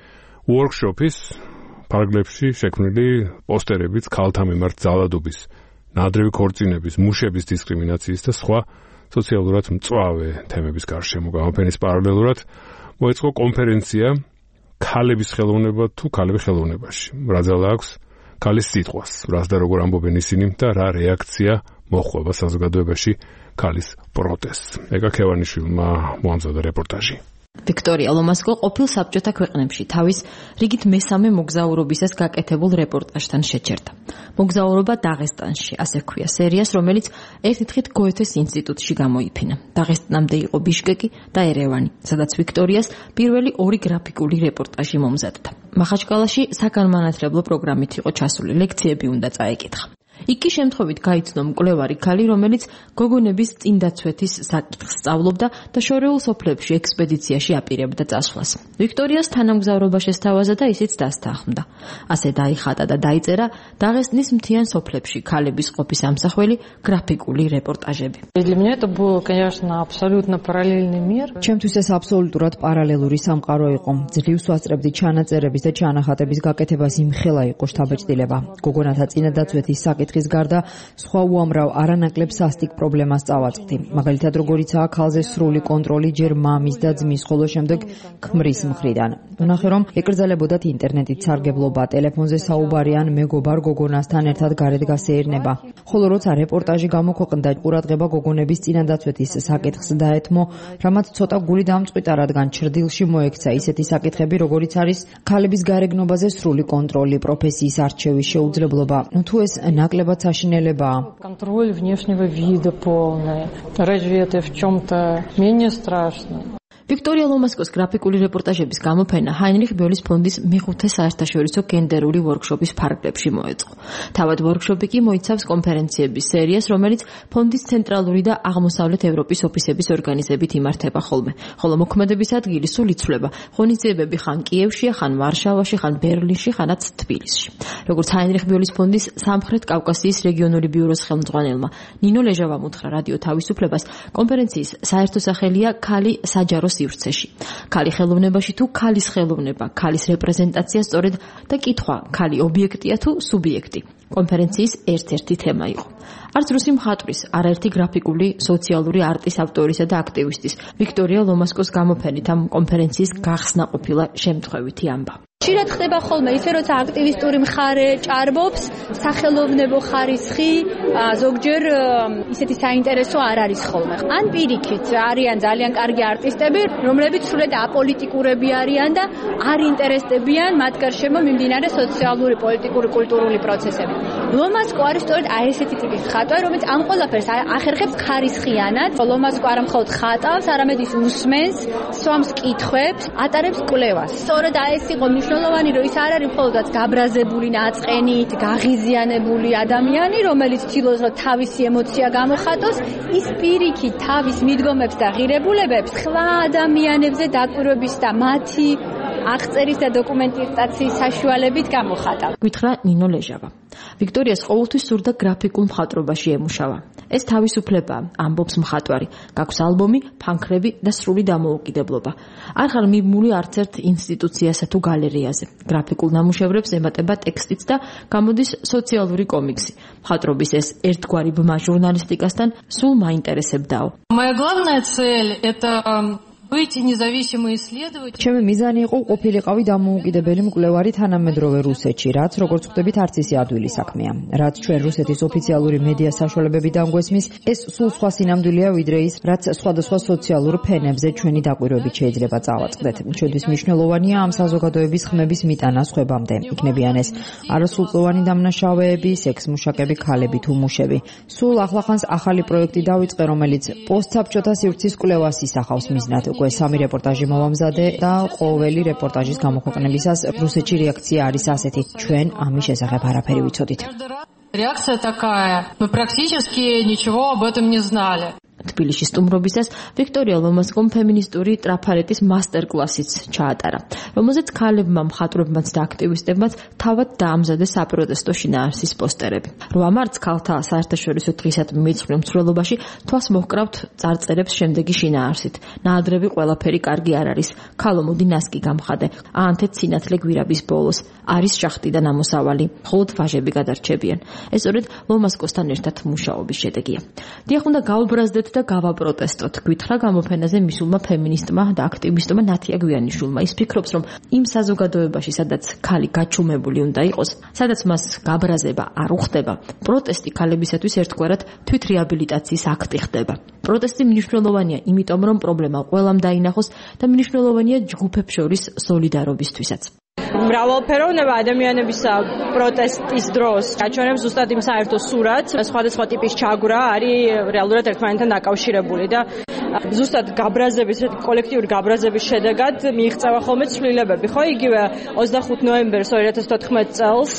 ვორქშოპის ფარგლებში შექმნილი პოსტერებით ქალთა მიმართ ძალადობის, ნადრევი ქორწინების, მუშების დისკრიმინაციის და სხვა სოციალურად მწვავე თემების გარშემო. გამოფენის პარალელურად მოეწყო კონფერენცია ქალების ხელოვნება თუ ქალები ხელოვნებაში. რა ძალა აქვს ქალის სიტყვას, რას და როგორ ამბობენ ისინი და რა რეაქცია მოჰყვება საზოგადოებაში ქალის პროტესტს. ეკა ქევანიშვილმა მოამზადა რეპორტაჟი. ვიქტორია ლომასკო ყოფილ საბჭოთა ქვეყნებში თავის რიგით მესამე მოგზაურობისას გაკეთებულ რეპორტაჟთან შეჩერდა. მოგზაურობა დაღესტანში, ასე ჰქვია სერიას, რომელიც ერთი დღით გოეთეს ინსტიტუტში გამოიფინა. დაღესტნამდე იყო ბიშკეკი და ერევანი, სადაც ვიქტორიას პირველი ორი გრაფიკული რეპორტაჟი მომზადდა. მახაჩკალაში საგანმანათლებლო პროგრამით იყო ჩასული, ლექციები უნდა წაეკითხა. იქ კი შემთხვევით გაიცნო მკვლევარი ქალი, რომელიც გოგონების წინდაცვეთის საკითხს სწავლობდა და შორეულ სოფლებში ექსპედიციაში აპირებდა წასვლას. ვიქტორიას თანამგზავრობა შესთავაზა და ისიც დასთანხმდა. ასე დაიხატა და დაიწერა დაღესტნის მთიან სოფლებში ქალების ყოფის ამსახველი გრაფიკული რეპორტაჟები. Для меня это был, конечно, абсолютно параллельный мир. ჩემთვის ეს აბსოლუტურად პარალელური სამყარო იყო. ძლივს ვასწრებდი ჩანაწერების და ჩანახატების გაკეთებას, იმხელა იყო შთაბეჭდილება. გოგონათა წინადაცვეთის საკითხის გარდა სხვა უამრავ არანაკლებ სასტიკ პრობლემას წავაწყდი. მაგალითად, როგორიცაა ქალზე სრული კონტროლი ჯერ მამის და ძმის, ხოლო შემდეგ ქმრის მხრიდან. ვნახე, რომ ეკრძალებოდათ ინტერნეტით სარგებლობა, ტელეფონზე საუბარი ან მეგობარ გოგონასთან ერთად გარეთ გასეირნება. ხოლო როცა რეპორტაჟი გამოქვეყნდა, ყურადღება გოგონების წინადაცვეთის საკითხს დაეთმო, რამაც ცოტა გული დამწყვიტა, რადგან ჩრდილში მოექცა ისეთი საკითხები, როგორიც არის ქალების გარეგნობაზე სრული კონტროლი, პროფესიის არჩევის შეუძლებლობა. თუ ეს ნაკლებად საშინელებაა. Контроль внешнего вида полный. Разве это в чем-то менее страшно? ვიქტორია ლომასკოს გრაფიკული რეპორტაჟების გამოფენა ჰაინრიხ ბერლის ფონდის მეხუთე საერთაშორისო გენდერული ვორქშოპის ფარგლებში მოეწყო. თავად ვორქშოპი კი მოიცავს კონფერენციების სერიას, რომელიც ფონდის ცენტრალური და აღმოსავლეთ ევროპის ოფისების ორგანიზებით იმართება ხოლმე. ხოლო მოქმედების ადგილი სულ იცვლება. ღონისძიებები ხან კიევშია, ხან ვარშავაში, ხან ბერლინში, ხანაც თბილისში. როგორც ჰაინრიხ ბერლის ფონდის სამხრეთ კავკასიის რეგიონული ბიუროს ხელმძღვანელმა ნინო ლეჟავამ უთხრა რადიო თავისუფლებას, კონფერენციის საერთო სახელია ქალი საჯარო სივრცეში. ქალი ხელოვნებაში თუ ქალის ხელოვნება, ქალის რეპრეზენტაცია სწორედ და კითხვა, ქალი ობიექტია თუ სუბიექტი. კონფერენციის ერთ-ერთი თემა იყო. არც რუსი მხატვრის, არაერთი გრაფიკული, სოციალური არტის ავტორისა და აქტივისტის ვიქტორია ლომასკოს გამოფენით ამ კონფერენციის გახსნა ყოფილა შემთხვევითი ამბა. ხშირად ხდება ხოლმე ისე, როცა აქტივისტური მხარე ჭარბობს, სახელოვნებო ხარისხი ზოგჯერ ისეთი საინტერესო არ არის ხოლმე. ან პირიქით არიან ძალიან კარგი არტისტები, რომლებიც სრულად აპოლიტიკურები არიან და არ ინტერესდებიან მათ გარშემო მიმდინარე სოციალური, პოლიტიკური, კულტურული პროცესები. ლომასკო არის სწორედ აი ესეთი ტიპის მხატვარი, რომელიც ამ ყველაფერს ახერხებს ხარისხიანად. ლომასკო არა მხოლოდ ხატავს, არამედ ის უსმენს, სვამს კითხვებს, ატარებს კვლევას. სწორედ აი ეს იყო მნიშვნელოვანი, რომ ის არ არის მხოლოდაც გაბრაზებული, ნაწყენით, გაღიზიანებული ადამიანი, რომელიც ცდილობს, რომ თავისი ემოცია გამოხატოს, ის პირიქით თავის მიდგომებს და ღირებულებებს სხვა ადამიანებზე დაკვირვების და მათი აღწერის და დოკუმენტაციის საშუალებით გამოხატავს. გითხრა ნინო ლეჟავა. ვიქტორიას ყოველთვის სურდა გრაფიკულ მხატვრობაში ემუშავა. ეს თავისუფლება, ამბობს მხატვარი, გაქვს ალბომი, ფანქრები და სრული დამოუკიდებლობა. არ ხარ მიბმული არც ერთ ინსტიტუციასა თუ გალერეაზე. გრაფიკულ ნამუშევრებს ემატება ტექსტიც და გამოდის სოციალური კომიქსი. მხატვრობის ეს ერთგვარი ბმა ჟურნალისტიკასთან სულ მაინტერესებდაო. Моя главная цель это Эти независимые исследователи. ჩემი მიზანი იყო ყოფილიყავი დამოუკიდებელი მკვლევარი თანამედროვე რუსეთში, რაც როგორც ხვდებით არც ისე ადვილი საქმეა. რაც ჩვენ რუსეთის ოფიციალური მედია საშუალებებიდან გვესმის, ეს სულ სხვა სინამდვილეა ვიდრე ის, რაც სხვადასხვა სოციალურ ფენებზე ჩვენი დაკვირვებით შეიძლება წავაწყდეთ. ჩვენთვის მნიშვნელოვანია ამ საზოგადოების ხმების მიტანა სხვებამდე. იქნებიან ეს არასრულწლოვანი დამნაშავეები, სექს-მუშაკები, ქალები თუ მუშები. სულ ახლახანს ახალი პროექტი დავიწყე, რომელიც პოსტსაბჭოთა სივრცის კვლევას ისახავს მიზნად. უკვე სამი რეპორტაჟი მოვამზადე და ყოველი რეპორტაჟის გამოქვეყნებისას რუსეთში რეაქცია არის ასეთი. ჩვენ ამის შესახებ არაფერი ვიცოდით. Реакция такая. Мы практически ничего об этом не знали. თბილისში სტუმრობისას ვიქტორია ლომასკომ ფემინისტური ტრაფარეტის მასტერკლასიც ჩაატარა, რომელზეც ქალებმა, მხატვრებმაც და აქტივისტებმაც თავად დაამზადეს საპროტესტო შინაარსის პოსტერები. რვა მარტს ქალთა საერთაშორისო დღისადმი მეცხრე მსვლელობაში თვალს მოჰკრავთ წარწერებს შემდეგი შინაარსით. ნაადრევი ყველაფერი კარგი არ არის. ქალო მოდი ნასკი გამხადე. აანთეთ სინათლე გვირაბის ბოლოს. არის შახტი და ნამოსავალი. მხოლოდ ვაჟები გადარჩებიან. ეს სწორედ ლომასკოსთან ერთად მუშაობის შედეგია. დიახ, უნდა გავუბრაზდეთ და გავაპროტესტოთ. გვითხრა გამოფენაზე მისულმა ფემინისტმა და აქტივისტმა ნათია გვიანიშვილმა. ის ფიქრობს, რომ იმ საზოგადოებაში, სადაც ქალი გაჩუმებული უნდა იყოს, სადაც მას გაბრაზება არ უხდება, პროტესტი ქალებისათვის ერთგვარად თვითრეაბილიტაციის აქტი ხდება. პროტესტი მნიშვნელოვანია, იმიტომ რომ პრობლემა ყველამ დაინახოს და მნიშვნელოვანია ჯგუფებს შორის სოლიდარობისთვისაც. მრავალფეროვნება ადამიანების პროტესტის დროს გაჩვენებს ზუსტად იმ საერთო სურათს, სხვადასხვა ტიპის ჩაგვრა არის რეალურად ერთმანეთთან დაკავშირებული და ზუსტად გაბრაზების, კოლექტიური გაბრაზების შედეგად მიიღწევა ხოლმე ცვლილებები, ხო? იგივე ოცდახუთი ნოემბერს ორი ათას თოთხმეტ წელს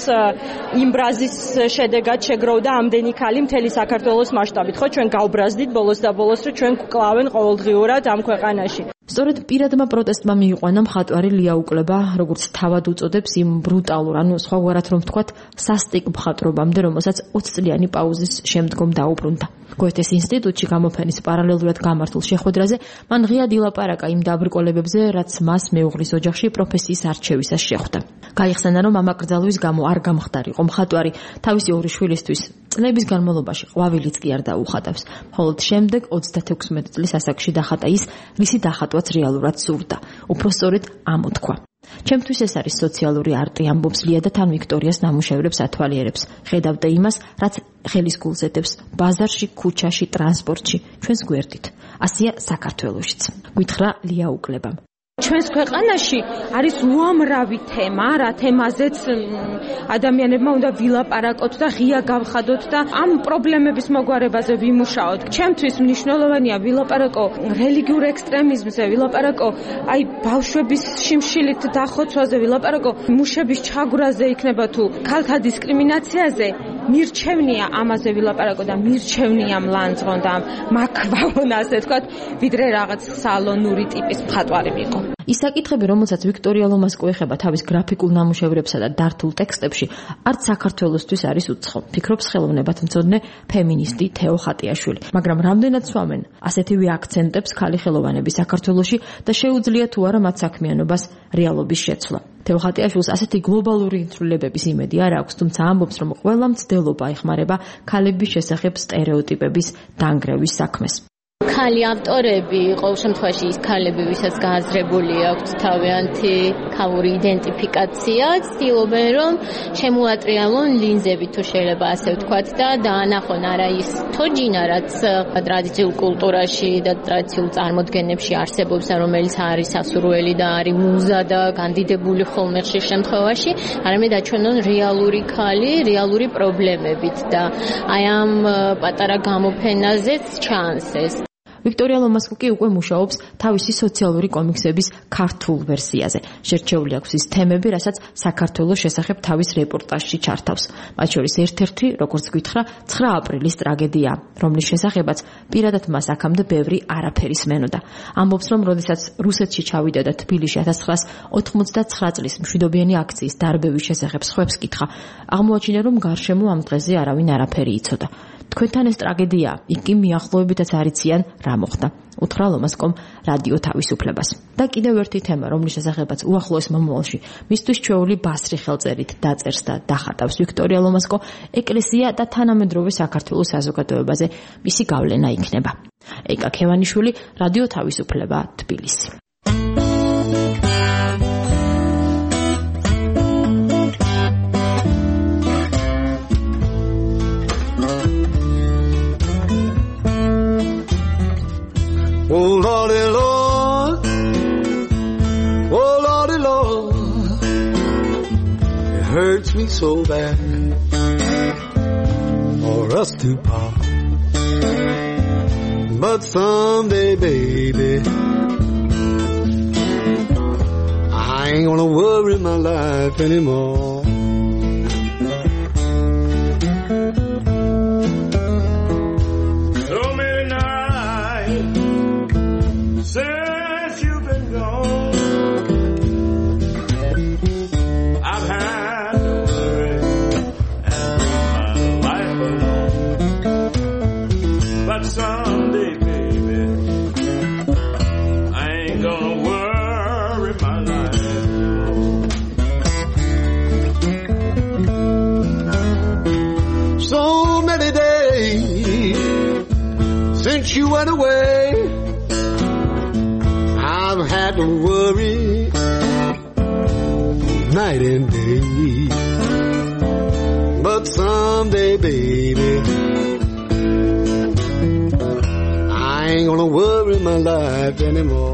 იმ ბრაზის შედეგად შეგროვდა ამდენი ქალი მთელი საქართველოს მასშტაბით, ხო? ჩვენ გავბრაზდით ბოლოს და ბოლოს, რომ ჩვენ გვკლავენ ყოველდღიურად ამ ქვეყანაში. სწორედ პირადმა პროტესტმა მიიყვანა მხატვარი ლია უკლება, როგორც თავად უწოდებს იმ ბრუტალურ, ანუ სხვაგვარად რომ ვთქვათ, სასტიკ მხატვრობამდე, რომელსაც ოცი წლიანი პაუზის შემდგომ დაუბრუნდა. გოეთეს ინსტიტუტში გამოფენის პარალელურად გამართულ შეხვედრაზე მან ღიად ილაპარაკა იმ დაბრკოლებებზე, რაც მას მეუღლის ოჯახში პროფესიის არჩევისას შეხვდა. გაიხსენა, რომ ამ აკრძალვის გამო არ გამხდარიყო მხატვარი თავისი ორი შვილისთვის წლების განმავლობაში ყვავილიც კი არ დაუხატავს. მხოლოდ შემდეგ ოცდათექვსმეტი წლის ასაკში დახატა ის, რისი დახატვაც რეალურად სურდა. უფრო სწორედ ამოთქვა. ჩემთვის ეს არის სოციალური არტი, ამბობს ლია და თან ვიქტორიას ნამუშევრებს ათვალიერებს. ხედავდა იმას, რაც ხელის გულს ედებს ბაზარში, ქუჩაში, ტრანსპორტში, ჩვენს გვერდით. ასია საქართველოშიც. გითხრა ლია უკლებამ. ჩვენს ქვეყანაში არის უამრავი თემა, რა თემაზეც ადამიანებმა უნდა ვილაპარაკოთ და ღია გავხადოთ და ამ პრობლემების მოგვარებაზე ვიმუშაოთ. ჩემთვის მნიშვნელოვანია ვილაპარაკო რელიგიურ ექსტრემიზმზე, ვილაპარაკო აი ბავშვების შიმშილით დახოცვაზე, ვილაპარაკო მუშების ჩაგვრაზე იქნება თუ ქალთა დისკრიმინაციაზე. მირჩევნია ამაზე ვილაპარაკო და მირჩევნია მლანძღონ და მაქვაონ ასე თქვათ, ვიდრე რაღაც სალონური ტიპის მხატვარი ვიყო. ის საკითხები, რომელსაც ვიქტორია ლომასკო ეხება თავის გრაფიკულ ნამუშევრებსა და დართულ ტექსტებში, არც საქართველოსთვის არის უცხო. ფიქრობს ხელოვნებათმცოდნე ფემინისტი თეო ხატიაშვილი. მაგრამ რამდენად სვამენ ასეთივე აქცენტებს ქალი ხელოვანები საქართველოში და შეუძლია თუ არა მათ საქმიანობას რეალობის შეცვლა. თეო ხატიაშვილს ასეთი გლობალური ცვლილებების იმედი არ აქვს, თუმცა ამბობს, რომ ყველა მცდელობა ეხმარება ქალების შესახებ სტერეოტიპების დანგრევის საქმეს. ქალი ავტორები, ყოველ შემთხვევაში ის ქალები, ვისაც გააზრებული აქვთ თავიანთი ქალური იდენტიფიკაცია, ცდილობენ რომ შემოატრიალონ ლინზები თუ შეიძლება ასე ვთქვათ და დაანახონ არა ის თოჯინა, რაც ტრადიციულ კულტურაში და ტრადიციულ წარმოდგენებში არსებობს, რომელიც არის სასურველი და არის მუზა და განდიდებული ხოლმე ხშირ შემთხვევაში, არამედ აჩვენონ რეალური ქალი, რეალური პრობლემებით და აი ამ პატარა გამოფენაზეც ჩანს ეს. ვიქტორია ლომასკო კი უკვე მუშაობს თავისი სოციალური კომიქსების ქართულ ვერსიაზე. შერჩეული აქვს ის თემები, რასაც საქართველოს შესახებ თავის რეპორტაჟში ჩართავს. მათ შორის ერთ-ერთი, როგორც გითხრა, ცხრა აპრილის ტრაგედია, რომლის შესახებაც პირადად მას აქამდე ბევრი არაფერი სმენოდა. ამბობს, რომ როდესაც რუსეთში ჩავიდა და თბილისში ათას ცხრაას ოთხმოცდაცხრა წლის მშვიდობიანი აქციის დარბევის შესახებ სხვებს კითხა, აღმოაჩინა, რომ გარშემო ამ დღეზე არავინ არაფერი იცოდა. თქვენთან ეს ტრაგედია, იქ კი მიახლოებითაც არიციან რა მოხდა. უთხრა ლომასკომ რადიო თავისუფლებას. და კიდევ ერთი თემა, რომლის შესახებაც უახლოეს მომავალში მისთვის ჩვეული ბასრი ხელწერით დაწერს და დახატავს ვიქტორია ლომასკო, ეკლესია და თანამედროვე საქართველოს საზოგადოებაზე მისი გავლენა იქნება. ეკა ქევანიშვილი, რადიო თავისუფლება, თბილისი. Oh Lordy Lord, oh Lordy Lord, it hurts me so bad for us to part. But someday, baby, I ain't gonna worry my life anymore. Someday, baby, I ain't gonna worry my life. So many days since you went away, I've had to worry night and day. But someday, baby, I ain't gonna worry my life anymore.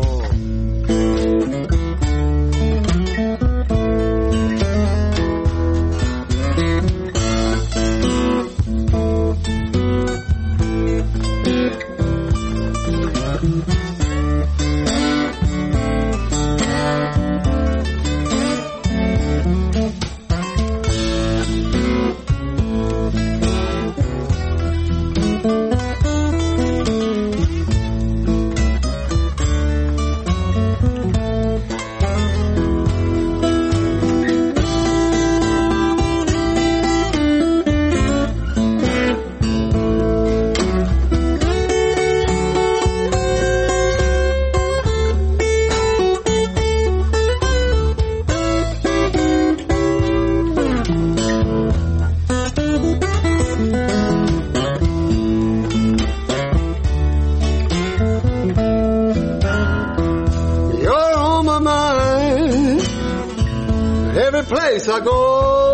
Place I go,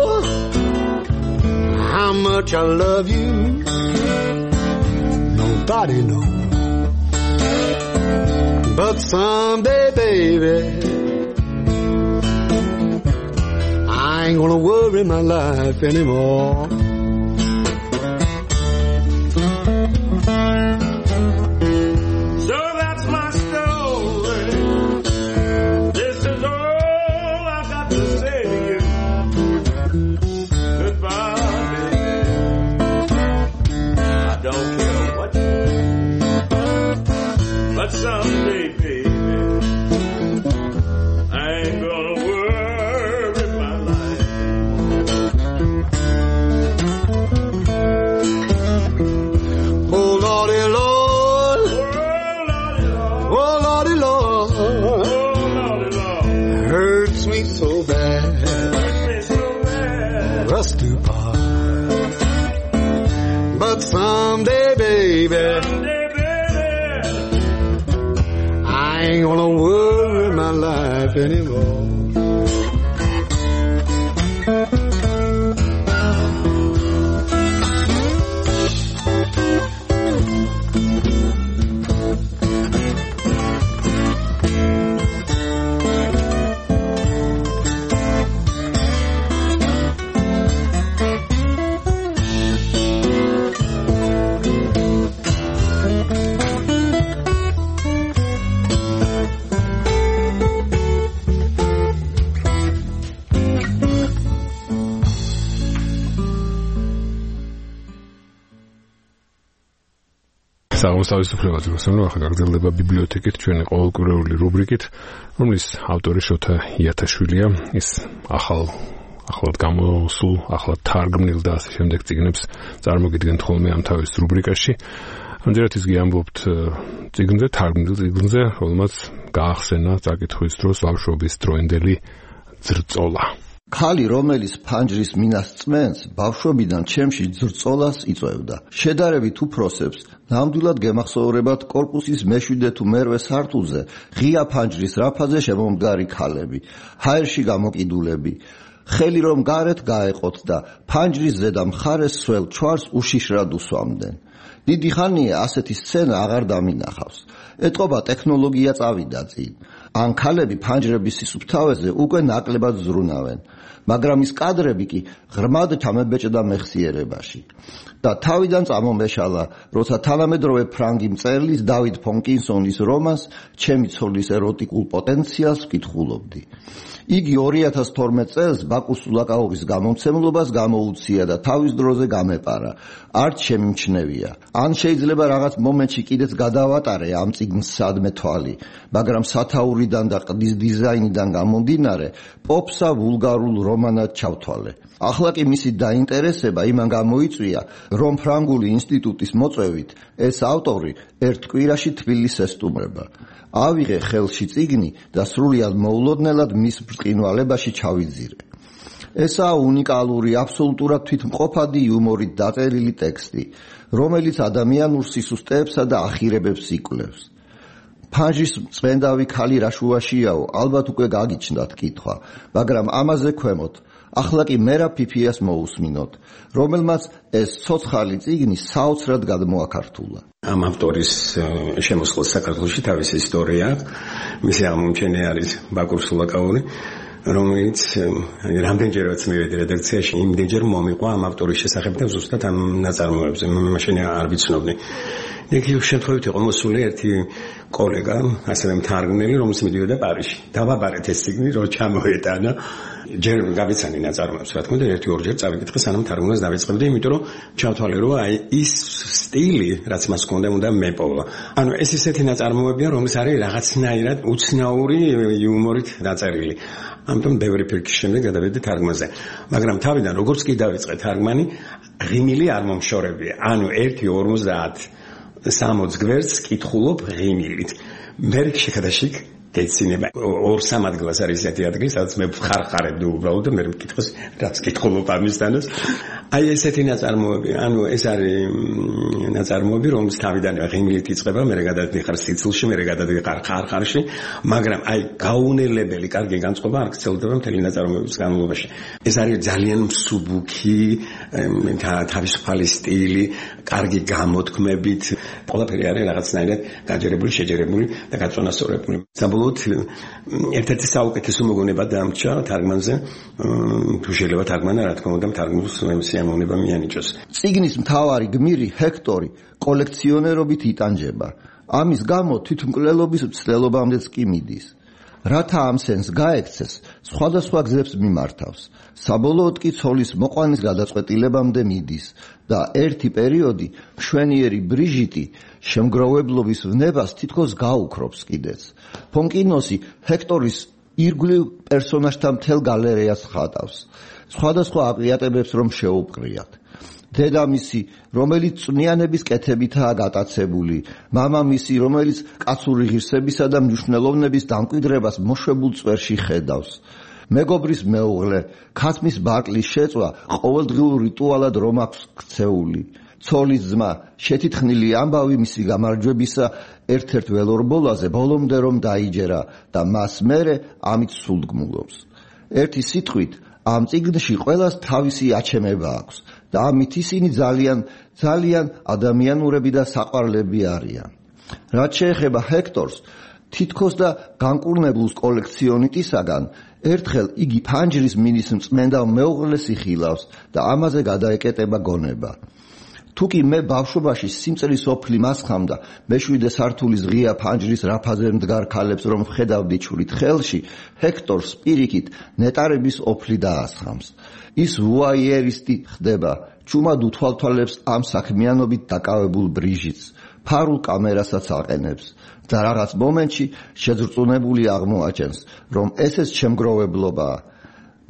how much I love you, nobody knows. But someday, baby, I ain't gonna worry my life anymore. So that's my story. This is all I've got to say. But someday, baby, I ain't gonna worry my life. Oh Lordy Lord, oh Lordy Lord, oh Lordy Lord, hurts me so bad, hurts me so bad, for us to part. But someday, baby, someday, I ain't gonna worry my life anymore. თავისუფლებას გასწავლო ახლა გაგრძელდება ბიბლიოთეკით ჩვენი ყოველკვირეული რუბრიკით, რომლის ავტორი შოთა იათაშვილია. ის ახალ ახლად გამოსულ, ახლად თარგმნილ და ასე შემდეგ წიგნებს წარმოგიდგენთ ხოლმე ამ თავის რუბრიკაში. ამჯერად ისე ამბობთ წიგნზე, თარგმნილ წიგნზე, რომელმაც გაახსენა წაკითხვის დროს ბავშვობის დროინდელი ძრწოლა. ქალი, რომელიც ფანჯრის მინას წმენს, ბავშვობიდან ჩემში ძრწოლას იწვევდა. შედარებით უფროსებს ნამდვილად გემახსოვრებათ კორპუსის მეშვიდე თუ მერვე სართულზე ღია ფანჯრის რაფაზე შემომდგარი ქალები, ჰაერში გამოკიდულები. ხელი რომ გარეთ გაეყოთ და ფანჯრის ზედა მხარეს სველ ჩვარს უშიშრად უსვამდნენ. დიდი ხანია ასეთი სცენა აღარ დამინახავს. ეტყობა ტექნოლოგია წავიდა წინ. ან ქალები ფანჯრების სისუფთავეზე უკვე ნაკლებად ზრუნავენ. მაგრამ ის კადრები კი ღრმად ჩამებეჭდა მეხსიერებაში. და თავიდან წამომეშალა, როცა თანამედროვე ფრანგი მწერლის დავიდ ფონკინსონის რომანს ჩემი ცოლის ეროტიკულ პოტენციალს ვკითხულობდი. იგი ორი ათას თორმეტ წელს ბაკუს სულაკაოვის გამომცემლობას გამოუცია და თავის დროზე გამეპარა. არც შემიმჩნევია. ან შეიძლება რაღაც მომენტში კიდეც გადავატარე ამ წიგნს სადმე თვალი, მაგრამ სათაურიდან და ყდის დიზაინიდან გამომდინარე, პოპსა ვულგარულ რომანად ჩავთვალე. ახლა კი მისი დაინტერესება იმან გამოიწვია, რომ ფრანგული ინსტიტუტის მოწვევით ეს ავტორი ერთ კვირაში თბილისს ესტუმრება. ავიღე ხელში წიგნი და სრულად მოულოდნელად მის ბრწყინვალებაში ჩავიძირე. ესაა უნიკალური, აბსოლუტურად თვითმყოფადი იუმორით დაწერილი ტექსტი, რომელიც ადამიანურ სისუსტეებსა და ახირებებს იკვლევს. ფანჯრის წმენდავი ქალი რა შუაშიაო, ალბათ უკვე გაგიჩნდათ კითხვა, მაგრამ ამაზე ქვემოთ ახლა კი მერა ფიფიას მოусმინოთ, რომელმაც ეს ცოცხალი წიგნი საოცრად გადმოაქართულა. ამ ავტორის შემოსხლა საქართველოში თავისი ისტორია, მისი აღმომჩენი არის ბაკურ სულაკაური, რომელიც რამდენჯერაც მივედი რედაქციაში, იმდენჯერ მომიყვა ამ ავტორის შესახებ და ზუსტად ამ ნაწარმოებზე, მაშინ არ ვიცნობდი. იქ შემთხვევით იყო მოსული ერთი კოლეგა, ასევე მთარგმნელი, რომელიც მიდიოდა პარიზში. დავაბარეთ ეს წიგნი, რომ ჩამოეტანა. ჯერ გავიცანი ნაწარმოებს, რა თქმა უნდა, ერთი ორჯერ წავიკითხე, სანამ თარგმნას დავიწყებდი, იმიტომ რომ ჩავთვალე, რომ აი ის სტილი, რაც მას ჰქონდა, უნდა მეპოვა. ანუ ეს ისეთი ნაწარმოებია, რომელიც არის რაღაცნაირად უცნაური იუმორით დაწერილი. ამიტომ ბევრი ფიქრის შემდეგ გადავედი თარგმანზე. მაგრამ თავიდან როგორც კი დავიწყე თარგმანი, ღიმილი არ მომშორებია. ანუ ერთი ორმოცდაათ სამოც გვერდს კითხულობ ღიმილით. მე შეკადაშიქ გეცინება ორ სამ ადგილას არის ესეთი ადგილი, სადაც მე ხარხარებდი უბრალოდ და მე მკითხოს რაც კითხულობ ამისთანაც. აი ესეთი ნაწარმოები, ანუ ეს არის ნაწარმოები, რომელიც თავიდანვე ღიმილით იწყება, მე გადადიხარ სიცილში, მე გადადიხარ ხარხარში, მაგრამ აი გაუნელებელი კარგი განწყობა არ გრძელდება მთელი ნაწარმოების განმავლობაში. ეს არის ძალიან მსუბუქი, თავისუფალი სტილი, კარგი გამოთქმებით, ყველაფერი არის რაღაცნაირად გაჯერებული, შეჯერებული და გაწონასწორებული. საბოლოოდ ერთ-ერთი საუკეთესო მოგონება დამრჩა თარგმანზე, თუ შეიძლება თარგმანა რა თქმა უნდა თარგმნის სიამოვნება მიანიჭოს. წიგნის მთავარი გმირი ჰექტორი კოლექციონერობით იტანჯება. ამის გამო თვითმკვლელობის მცდელობამდეც კი მიდის. რათა ამ სენს გაექცეს, სხვადასხვა გზებს მიმართავს. საბოლოოდ კი ცოლის მოყვანის გადაწყვეტილებამდე მიდის და ერთი პერიოდი მშვენიერი ბრიჟიტი შემგროვებლობის ვნებას თითქოს გაუქრობს კიდეც. ფონკინოსი ჰექტორის ირგვლივ პერსონაჟთა მთელ გალერეას ხატავს. სხვადასხვა აყიატებებს რომ შეუპყრიათ. დედამისი, რომელიც წვნიანების კეთებითაა გატაცებული, მამამისი, რომელიც კაცური ღირსებისა და მნიშვნელოვნების დამკვიდრებას მოშვებულ წვერში ხედავს. მეგობრის მეუღლე, ქათმის ბარტლის შეწვა ყოველდღიურ რიტუალად რომ აქვს ქცეული. ცოლის ძმა, შეთითხნილი ამბავი მისი გამარჯვებისა ერთ-ერთ ველორბოლაზე ბოლომდე რომ დაიჯერა და მას მერე ამით სულდგმულობს. ერთი სიტყვით, ამ წიგნში ყველას თავისი აჩემება აქვს და ამით ისინი ძალიან, ძალიან ადამიანურები და საყვარლები არიან. რაც შეეხება ჰექტორს, თითქოს და განკურნებულს კოლექციონიტისაგან, ერთხელ იგი ფანჯრის მინის მწმენდავ მეუღლეს იხილავს და ამაზე გადაეკეტება გონება. თუკი მე ბავშვობაში სიმწრის ოფლი მასხამდა მეშვიდე სართულის ღია ფანჯრის რაფაზე მდგარ ქალებს რომ ხედავდი ჩურით ხელში, ჰექტორს პირიქით ნეტარების ოფლი დაასხამს. ის ვუაიერისტი ხდება, ჩუმად უთვალთვალებს ამ საქმიანობით დაკავებულ ბრიჟიტს, ფარულ კამერასაც აყენებს და რაღაც მომენტში შეძრწუნებული აღმოაჩენს, რომ ესეც შემგროვებლობაა.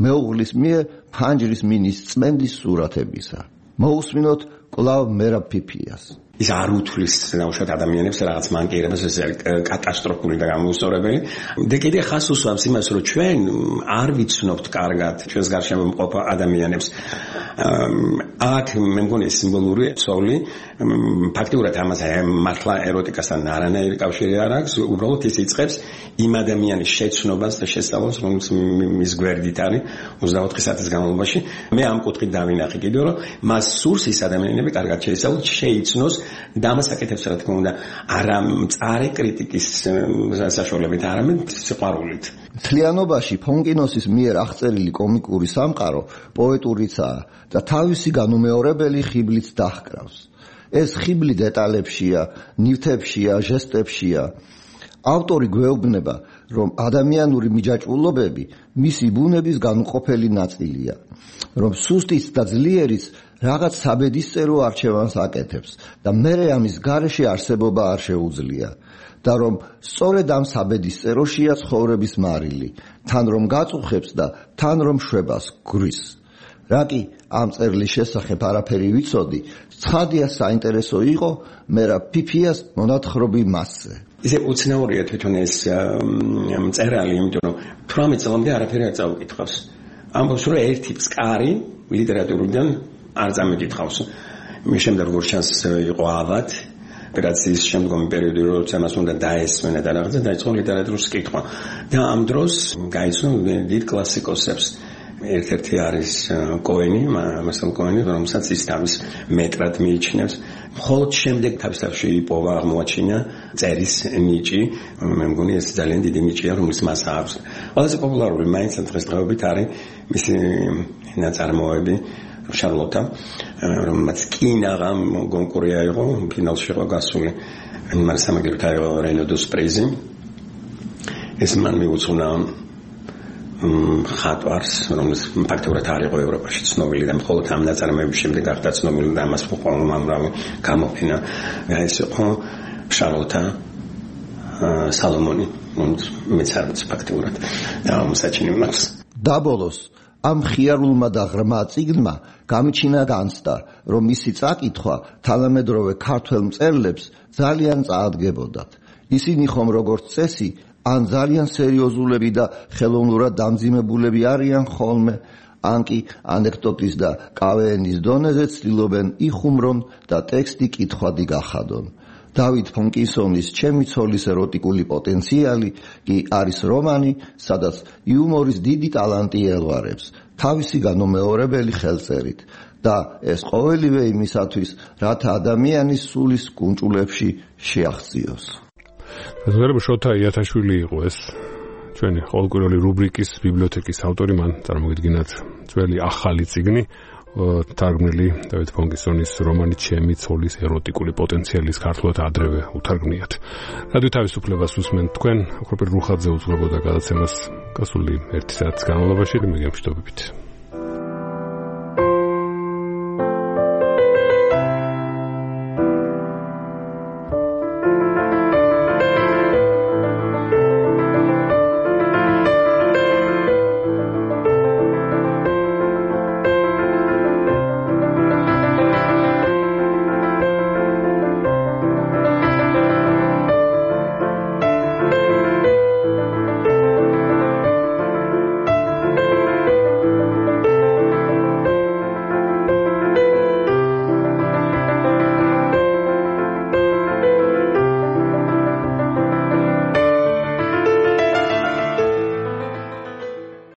მეუღლის მიერ ფანჯრის მინის წმენდის სურათებისა. მოусმინოთ კვლავ მერაბ ფიფიას. ის არ უთვლის ნაუშად ადამიანებს რაღაც მანკიერებას, ეს კატასტროფული და გამოუსწორებელი. და კიდე ხას უსვამს იმას, რომ ჩვენ არ ვიცნობთ კარგად ჩვენს გარშემო მყოფ ადამიანებს. აქ მე მგონი სიმბოლური ცოლი ფაქტიურად ამას მართლა ეროტიკასთან არანაირი კავშირი არ აქვს, უბრალოდ ის იწყებს იმ ადამიანის შეცნობას და შესწავლას, რომელიც მის გვერდით არის ოცდაოთხი საათის განმავლობაში. მე ამ კუთხით დავინახე კიდევ, რომ მას სურს ის ადამიანები კარგად შეისწავლოს, შეიცნოს და ამას აკეთებს რა თქმა უნდა არა მწარე კრიტიკის საშუალებით, არამედ სიყვარულით. მთლიანობაში ფონკინოსის მიერ აღწერილი კომიკური სამყარო პოეტურიცაა და თავისი განუმეორებელი ხიბლით დაჰკრავს. ეს ხიბლი დეტალებშია, ნივთებშია, ჟესტებშია. ავტორი გვეუბნება, რომ ადამიანური მიჯაჭვულობები მისი ბუნების განუყოფელი ნაწილია, რომ სუსტის და ძლიერის რაღაც საბედისწერო არჩევანს აკეთებს და მერე ამის გარეშე არსებობა არ შეუძლია და რომ სწორედ ამ საბედისწეროშია ცხოვრების მარილი, თან რომ გაწუხებს და თან რომ შვებას გვრის. რა კი ამ წერლის შესახებ არაფერი ვიცოდი, ცხადია საინტერესო იყო მერაბ ფიფიას მონათხრობი მასზე. ისე უცნაურია თვითონ ეს მწერალი, იმიტომ რომ თვრამეტ წლამდე არაფერი არ წაუკითხავს. ამბობს, რომ ერთი ფსკარი ლიტერატურიდან არ წამიკითხავს. მის შემდეგ როგორ ჩანს იყო ავად ოპერაციის შემდგომი პერიოდი, როცა მას უნდა დაესმენა და რაღაცა დაიწყო ლიტერატურის კითხვა. და ამ დროს გაიცნო დიდ კლასიკოსებს. ერთ-ერთი არის კოენი, მასალ კოენი, რომელსაც ის თავის მეტრად მიიჩნევს. მხოლოდ შემდეგ თავისთავში იპოვა, აღმოაჩინა წერის ნიჭი. მე მგონი ეს ძალიან დიდი ნიჭია, რომელიც მას აქვს. ყველაზე პოპულარული მაინც დღესდღეობით არის მისი ნაწარმოები შარლოტა, რომელმაც კინაღა კონკურია იყო, ფინალში იყო გასული. მან სამაგიეროდ აიღო რენოდოს პრიზი. ეს მან მიუძღვნა ხატვარს, რომელიც ფაქტობრივად არ იყო ევროპაში ცნობილი და მხოლოდ ამ ნაწარმოების შემდეგ გახდა ცნობილი და ამას უამრავი გამოფენა. ეს იყო შარლოტა სალომონი, რომელიც მეც არ ვიცი ფაქტობრივად და მოსაჩინე მაქვს. დაბოლოს ამ ხიარულმა და ღრმა წიგნმა გამიჩინა განცდა, რომ მისი წაკითხვა თანამედროვე ქართველ მწერლებს ძალიან წაადგებოდათ. ისინი ხომ როგორც წესი ან ძალიან სერიოზულები და ხელოვნურად დამძიმებულები არიან ხოლმე, ან კი ანეკდოტის და კავეენის დონეზე ცდილობენ იხუმრონ და ტექსტი კითხვადი გახადონ. დავით ფონკინსონის ჩემი ცოლის ეროტიკული პოტენციალი კი არის რომანი, სადაც იუმორის დიდი ტალანტი ელვარებს თავისი განუმეორებელი ხელწერით და ეს ყოველივე იმისათვის, რათა ადამიანის სულის კუნჭულებში შეაღწიოს. მეზობელი შოთა იათაშვილი იყო ეს ჩვენი ყოველკვირეული რუბრიკის ბიბლიოთეკის ავტორი, მან წარმოგიდგინათ ძველი ახალი წიგნი, თარგმნილი დავით ფონკინსონის რომანი ჩემი ცოლის ეროტიკული პოტენციალის ქართულად ადრევე უთარგმნიათ. რადიო თავისუფლებას უსმენთ თქვენ, ოქროპირ რუხაძე უძღვებოდა გადაცემას გასული ერთი საათის განმავლობაში და მე გემშვიდობებით.